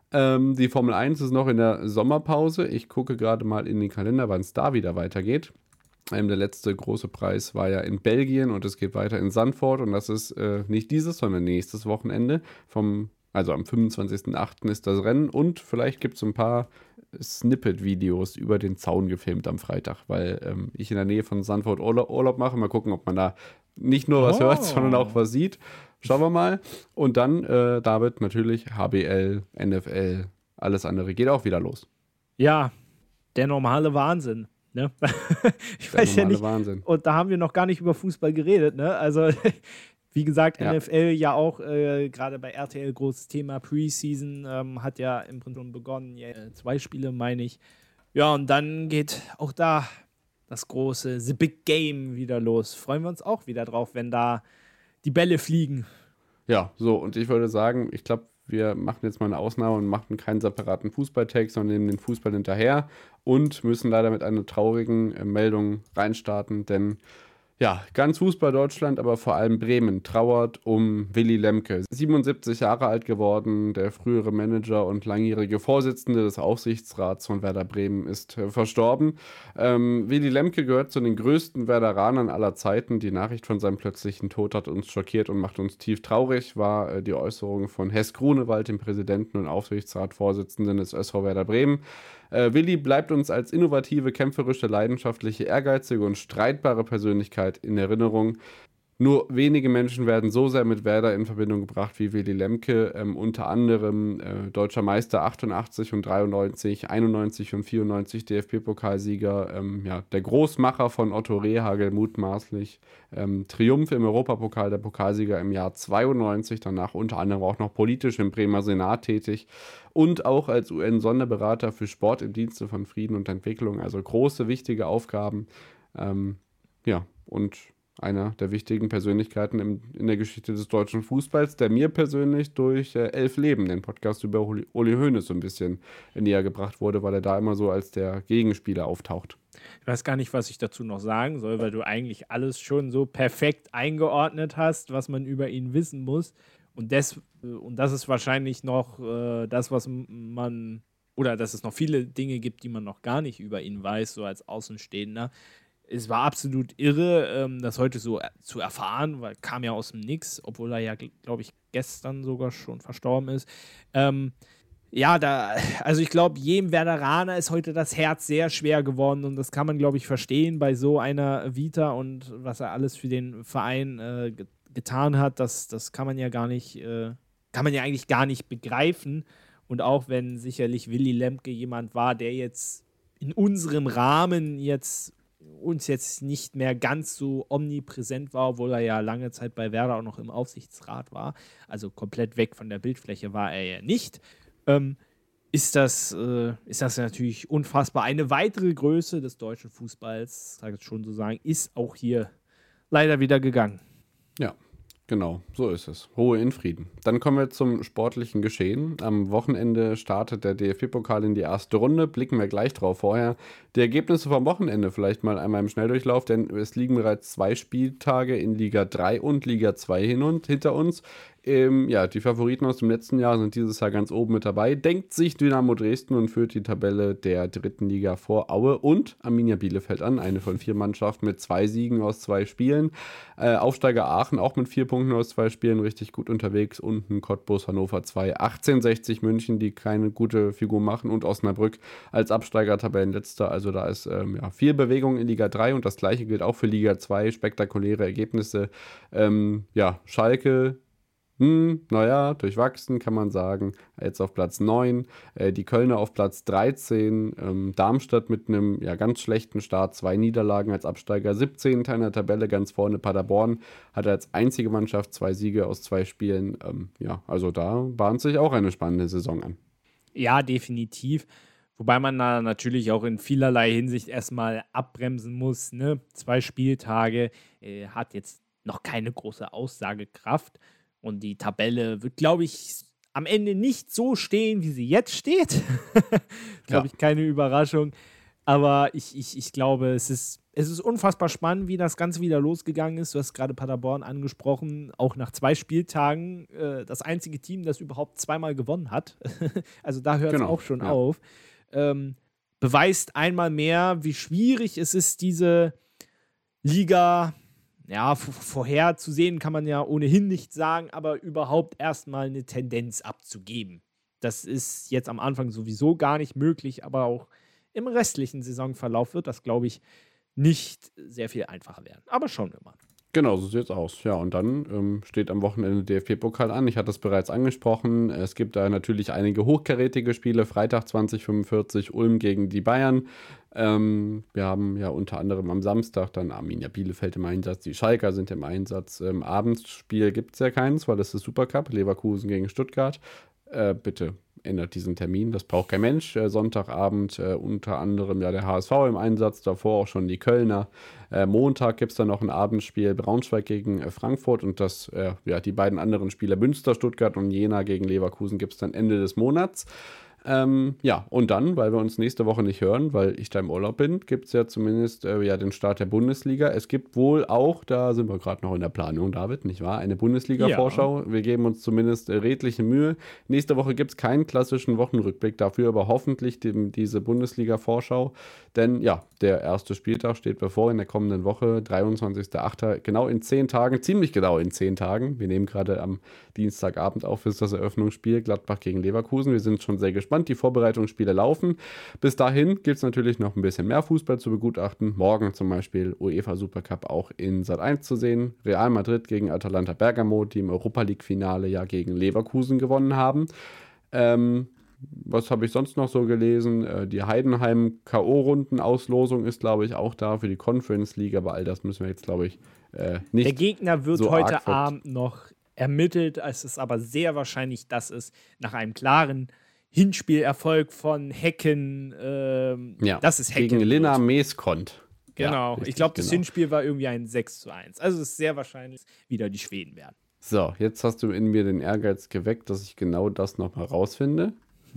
Die Formel 1 ist noch in der Sommerpause. Ich gucke gerade mal in den Kalender, wann es da wieder weitergeht. Der letzte große Preis war ja in Belgien und es geht weiter in Zandvoort und das ist nicht dieses, sondern nächstes Wochenende. Also am 25.08. ist das Rennen und vielleicht gibt es ein paar Snippet-Videos über den Zaun gefilmt am Freitag, weil ich in der Nähe von Zandvoort Urlaub mache. Mal gucken, ob man da nicht nur was hört, sondern auch was sieht. Schauen wir mal. Und dann, David, natürlich HBL, NFL, alles andere geht auch wieder los. Ja, der normale Wahnsinn. Ne? Ich weiß ja nicht. Wahnsinn. Und da haben wir noch gar nicht über Fußball geredet. Ne? Also, wie gesagt, NFL ja auch gerade bei RTL großes Thema. Preseason hat ja im Prinzip begonnen. 2 Spiele, meine ich. Ja, und dann geht auch da das große The Big Game wieder los. Freuen wir uns auch wieder drauf, wenn da die Bälle fliegen. Ja, so, und ich würde sagen, ich glaube, wir machen jetzt mal eine Ausnahme und machen keinen separaten Fußball-Tag, sondern nehmen den Fußball hinterher und müssen leider mit einer traurigen Meldung reinstarten, denn ja, ganz Fußball Deutschland, aber vor allem Bremen trauert um Willy Lemke. 77 Jahre alt geworden, der frühere Manager und langjährige Vorsitzende des Aufsichtsrats von Werder Bremen ist verstorben. Willy Lemke gehört zu den größten Werderanern aller Zeiten. Die Nachricht von seinem plötzlichen Tod hat uns schockiert und macht uns tief traurig, war die Äußerung von Hess Grunewald, dem Präsidenten und Aufsichtsratsvorsitzenden des SV Werder Bremen. Willy bleibt uns als innovative, kämpferische, leidenschaftliche, ehrgeizige und streitbare Persönlichkeit in Erinnerung. Nur wenige Menschen werden so sehr mit Werder in Verbindung gebracht wie Willy Lemke, unter anderem deutscher Meister 88 und 93, 91 und 94 DFB-Pokalsieger, der Großmacher von Otto Rehhagel mutmaßlich, Triumph im Europapokal, der Pokalsieger im Jahr 92, danach unter anderem auch noch politisch im Bremer Senat tätig und auch als UN-Sonderberater für Sport im Dienste von Frieden und Entwicklung, also große, wichtige Aufgaben, und einer der wichtigen Persönlichkeiten in der Geschichte des deutschen Fußballs, der mir persönlich durch 11 Leben, den Podcast über Uli Hoeneß, so ein bisschen näher gebracht wurde, weil er da immer so als der Gegenspieler auftaucht. Ich weiß gar nicht, was ich dazu noch sagen soll, weil du eigentlich alles schon so perfekt eingeordnet hast, was man über ihn wissen muss. Und das ist wahrscheinlich noch das, was man, oder dass es noch viele Dinge gibt, die man noch gar nicht über ihn weiß, so als Außenstehender. Es war absolut irre, das heute so zu erfahren, weil kam ja aus dem Nix, obwohl er ja, glaube ich, gestern sogar schon verstorben ist. Also ich glaube, jedem Werderaner ist heute das Herz sehr schwer geworden und das kann man, glaube ich, verstehen bei so einer Vita und was er alles für den Verein getan hat, das kann man ja eigentlich gar nicht begreifen. Und auch wenn sicherlich Willy Lemke jemand war, der jetzt in unserem Rahmen uns jetzt nicht mehr ganz so omnipräsent war, obwohl er ja lange Zeit bei Werder auch noch im Aufsichtsrat war, also komplett weg von der Bildfläche war er ja nicht, ist das natürlich unfassbar. Eine weitere Größe des deutschen Fußballs, sage ich schon so sagen, ist auch hier leider wieder gegangen. Ja, genau, so ist es. Ruhe in Frieden. Dann kommen wir zum sportlichen Geschehen. Am Wochenende startet der DFB-Pokal in die erste Runde. Blicken wir gleich drauf. Vorher die Ergebnisse vom Wochenende vielleicht mal einmal im Schnelldurchlauf, denn es liegen bereits 2 Spieltage in Liga 3 und Liga 2 hinter uns. Die Favoriten aus dem letzten Jahr sind dieses Jahr ganz oben mit dabei. Denkt sich Dynamo Dresden und führt die Tabelle der 3. Liga vor Aue und Arminia Bielefeld an. Eine von 4 Mannschaften mit 2 Siegen aus 2 Spielen. Aufsteiger Aachen auch mit 4 Punkten aus 2 Spielen richtig gut unterwegs. Unten Cottbus, Hannover 2, 1860 München, die keine gute Figur machen und Osnabrück als Absteiger Tabellenletzter. Also da ist viel Bewegung in Liga 3 und das gleiche gilt auch für Liga 2. Spektakuläre Ergebnisse. Schalke durchwachsen kann man sagen. Jetzt auf Platz 9, die Kölner auf Platz 13, Darmstadt mit einem ganz schlechten Start, 2 Niederlagen als Absteiger, 17. in der Tabelle, ganz vorne Paderborn, hat als einzige Mannschaft 2 Siege aus 2 Spielen. Also da bahnt sich auch eine spannende Saison an. Ja, definitiv. Wobei man da natürlich auch in vielerlei Hinsicht erstmal abbremsen muss. 2 Spieltage hat jetzt noch keine große Aussagekraft. Und die Tabelle wird, glaube ich, am Ende nicht so stehen, wie sie jetzt steht. Glaube ich, keine Überraschung. Aber ich glaube, es ist unfassbar spannend, wie das Ganze wieder losgegangen ist. Du hast gerade Paderborn angesprochen. Auch nach 2 Spieltagen das einzige Team, das überhaupt 2-mal gewonnen hat. Also da hört es auch schon auf. Beweist einmal mehr, wie schwierig es ist, diese Liga vorherzusehen kann man ja ohnehin nicht sagen, aber überhaupt erstmal eine Tendenz abzugeben. Das ist jetzt am Anfang sowieso gar nicht möglich, aber auch im restlichen Saisonverlauf wird das, glaube ich, nicht sehr viel einfacher werden. Aber schauen wir mal. Genau, so sieht es aus. Ja, und dann steht am Wochenende der DFB-Pokal an. Ich hatte es bereits angesprochen. Es gibt da natürlich einige hochkarätige Spiele. Freitag 20:45 Ulm gegen die Bayern. Wir haben ja unter anderem am Samstag dann Arminia Bielefeld im Einsatz. Die Schalker sind im Einsatz. Abendsspiel gibt es ja keins, weil das ist Supercup. Leverkusen gegen Stuttgart. bitte ändert diesen Termin. Das braucht kein Mensch. Sonntagabend unter anderem ja der HSV im Einsatz, davor auch schon die Kölner. Montag gibt es dann noch ein Abendspiel Braunschweig gegen Frankfurt und die beiden anderen Spieler Münster, Stuttgart und Jena gegen Leverkusen gibt es dann Ende des Monats. Und dann, weil wir uns nächste Woche nicht hören, weil ich da im Urlaub bin, gibt es ja zumindest den Start der Bundesliga. Es gibt wohl auch, da sind wir gerade noch in der Planung, David, nicht wahr? Eine Bundesliga-Vorschau. Ja. Wir geben uns zumindest redliche Mühe. Nächste Woche gibt es keinen klassischen Wochenrückblick, dafür aber hoffentlich diese Bundesliga-Vorschau. Denn ja, der erste Spieltag steht bevor in der kommenden Woche, 23.08. Genau in 10 Tagen, ziemlich genau in 10 Tagen. Wir nehmen gerade am Dienstagabend auf, ist das Eröffnungsspiel Gladbach gegen Leverkusen. Wir sind schon sehr gespannt. Die Vorbereitungsspiele laufen. Bis dahin gibt es natürlich noch ein bisschen mehr Fußball zu begutachten. Morgen zum Beispiel UEFA Supercup auch in Sat.1 zu sehen. Real Madrid gegen Atalanta Bergamo, die im Europa League Finale ja gegen Leverkusen gewonnen haben. Was habe ich sonst noch so gelesen? Die Heidenheim K.O.-Runden-Auslosung ist, glaube ich, auch da für die Conference League, aber all das müssen wir jetzt, glaube ich, nicht. Der Gegner wird so heute Abend noch ermittelt. Es ist aber sehr wahrscheinlich, dass es nach einem klaren Hinspielerfolg von Hecken, das ist Hecken. Gegen Linna Meeskont. Genau, ja, ich glaube, das Hinspiel war irgendwie ein 6:1. Also es ist sehr wahrscheinlich wieder die Schweden werden. So, jetzt hast du in mir den Ehrgeiz geweckt, dass ich genau das nochmal rausfinde.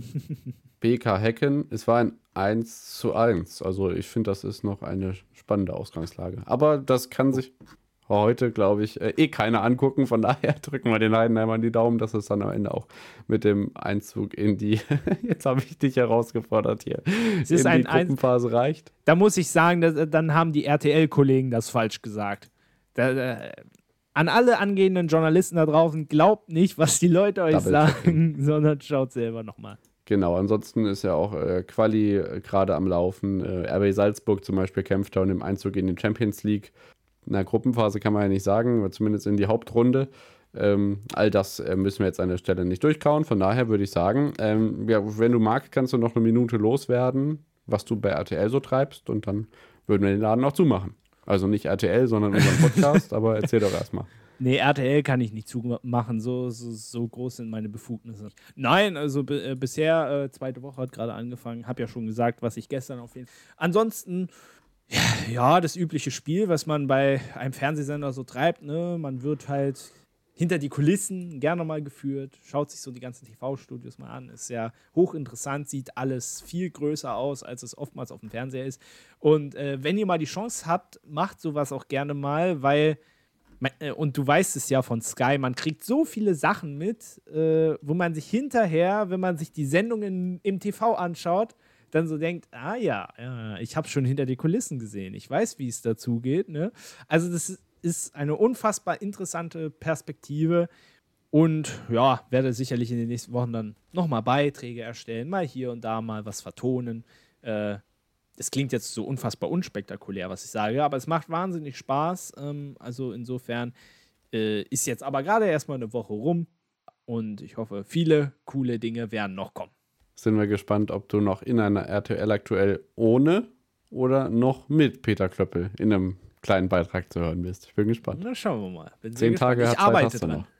BK Hecken, es war ein 1:1. Also ich finde, das ist noch eine spannende Ausgangslage. Aber das kann sich heute, glaube ich, keiner angucken. Von daher drücken wir den Heidenheimern die Daumen, dass es dann am Ende auch mit dem Einzug in die, jetzt habe ich dich herausgefordert hier, es ist in die Gruppenphase reicht. Da muss ich sagen, dann haben die RTL-Kollegen das falsch gesagt. An alle angehenden Journalisten da draußen, glaubt nicht, was die Leute euch sagen, sondern schaut selber nochmal. Genau, ansonsten ist ja auch Quali gerade am Laufen. RB Salzburg zum Beispiel kämpft da um den Einzug in die Champions League. In der Gruppenphase kann man ja nicht sagen, aber zumindest in die Hauptrunde. All das müssen wir jetzt an der Stelle nicht durchkauen. Von daher würde ich sagen, wenn du magst, kannst du noch eine Minute loswerden, was du bei RTL so treibst und dann würden wir den Laden auch zumachen. Also nicht RTL, sondern unseren Podcast, aber erzähl doch erstmal. Nee, RTL kann ich nicht zumachen, so groß sind meine Befugnisse. Nein, also bisher, zweite Woche hat gerade angefangen, habe ja schon gesagt, was ich gestern auf jeden Fall. Ansonsten, ja, das übliche Spiel, was man bei einem Fernsehsender so treibt, ne? Man wird halt hinter die Kulissen gerne mal geführt, schaut sich so die ganzen TV-Studios mal an, ist ja hochinteressant, sieht alles viel größer aus, als es oftmals auf dem Fernseher ist. Und wenn ihr mal die Chance habt, macht sowas auch gerne mal, weil und du weißt es ja von Sky, man kriegt so viele Sachen mit, wo man sich hinterher, wenn man sich die Sendungen im TV anschaut, dann so denkt, ich habe schon hinter die Kulissen gesehen, ich weiß, wie es dazu geht. Ne? Also das ist eine unfassbar interessante Perspektive und ja, werde sicherlich in den nächsten Wochen dann nochmal Beiträge erstellen, mal hier und da mal was vertonen. Das klingt jetzt so unfassbar unspektakulär, was ich sage, aber es macht wahnsinnig Spaß. Also insofern ist jetzt aber gerade erstmal eine Woche rum und ich hoffe, viele coole Dinge werden noch kommen. Sind wir gespannt, ob du noch in einer RTL aktuell ohne oder noch mit Peter Klöppel in einem kleinen Beitrag zu hören bist. Ich bin gespannt. Na, schauen wir mal. 10 Tage Zeit hast du noch.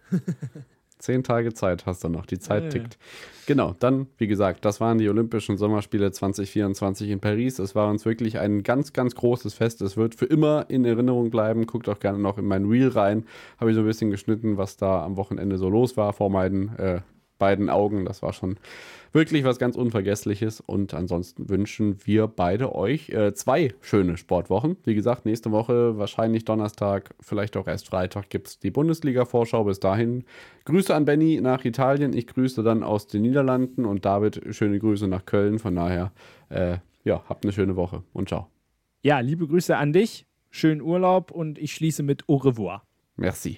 10 Tage Zeit hast du noch. Die Zeit tickt. Genau, dann, wie gesagt, das waren die Olympischen Sommerspiele 2024 in Paris. Es war uns wirklich ein ganz, ganz großes Fest. Es wird für immer in Erinnerung bleiben. Guckt auch gerne noch in mein Reel rein. Habe ich so ein bisschen geschnitten, was da am Wochenende so los war vor meinen beiden Augen. Das war schon wirklich was ganz Unvergessliches. Und ansonsten wünschen wir beide euch 2 schöne Sportwochen. Wie gesagt, nächste Woche, wahrscheinlich Donnerstag, vielleicht auch erst Freitag, gibt es die Bundesliga-Vorschau. Bis dahin Grüße an Benny nach Italien. Ich grüße dann aus den Niederlanden und David, schöne Grüße nach Köln. Von daher, habt eine schöne Woche und ciao. Ja, liebe Grüße an dich. Schönen Urlaub und ich schließe mit Au revoir. Merci.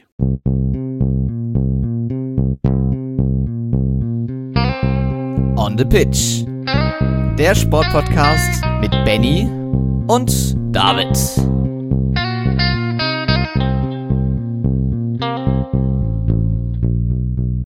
On the Pitch. Der Sportpodcast mit Benny und David.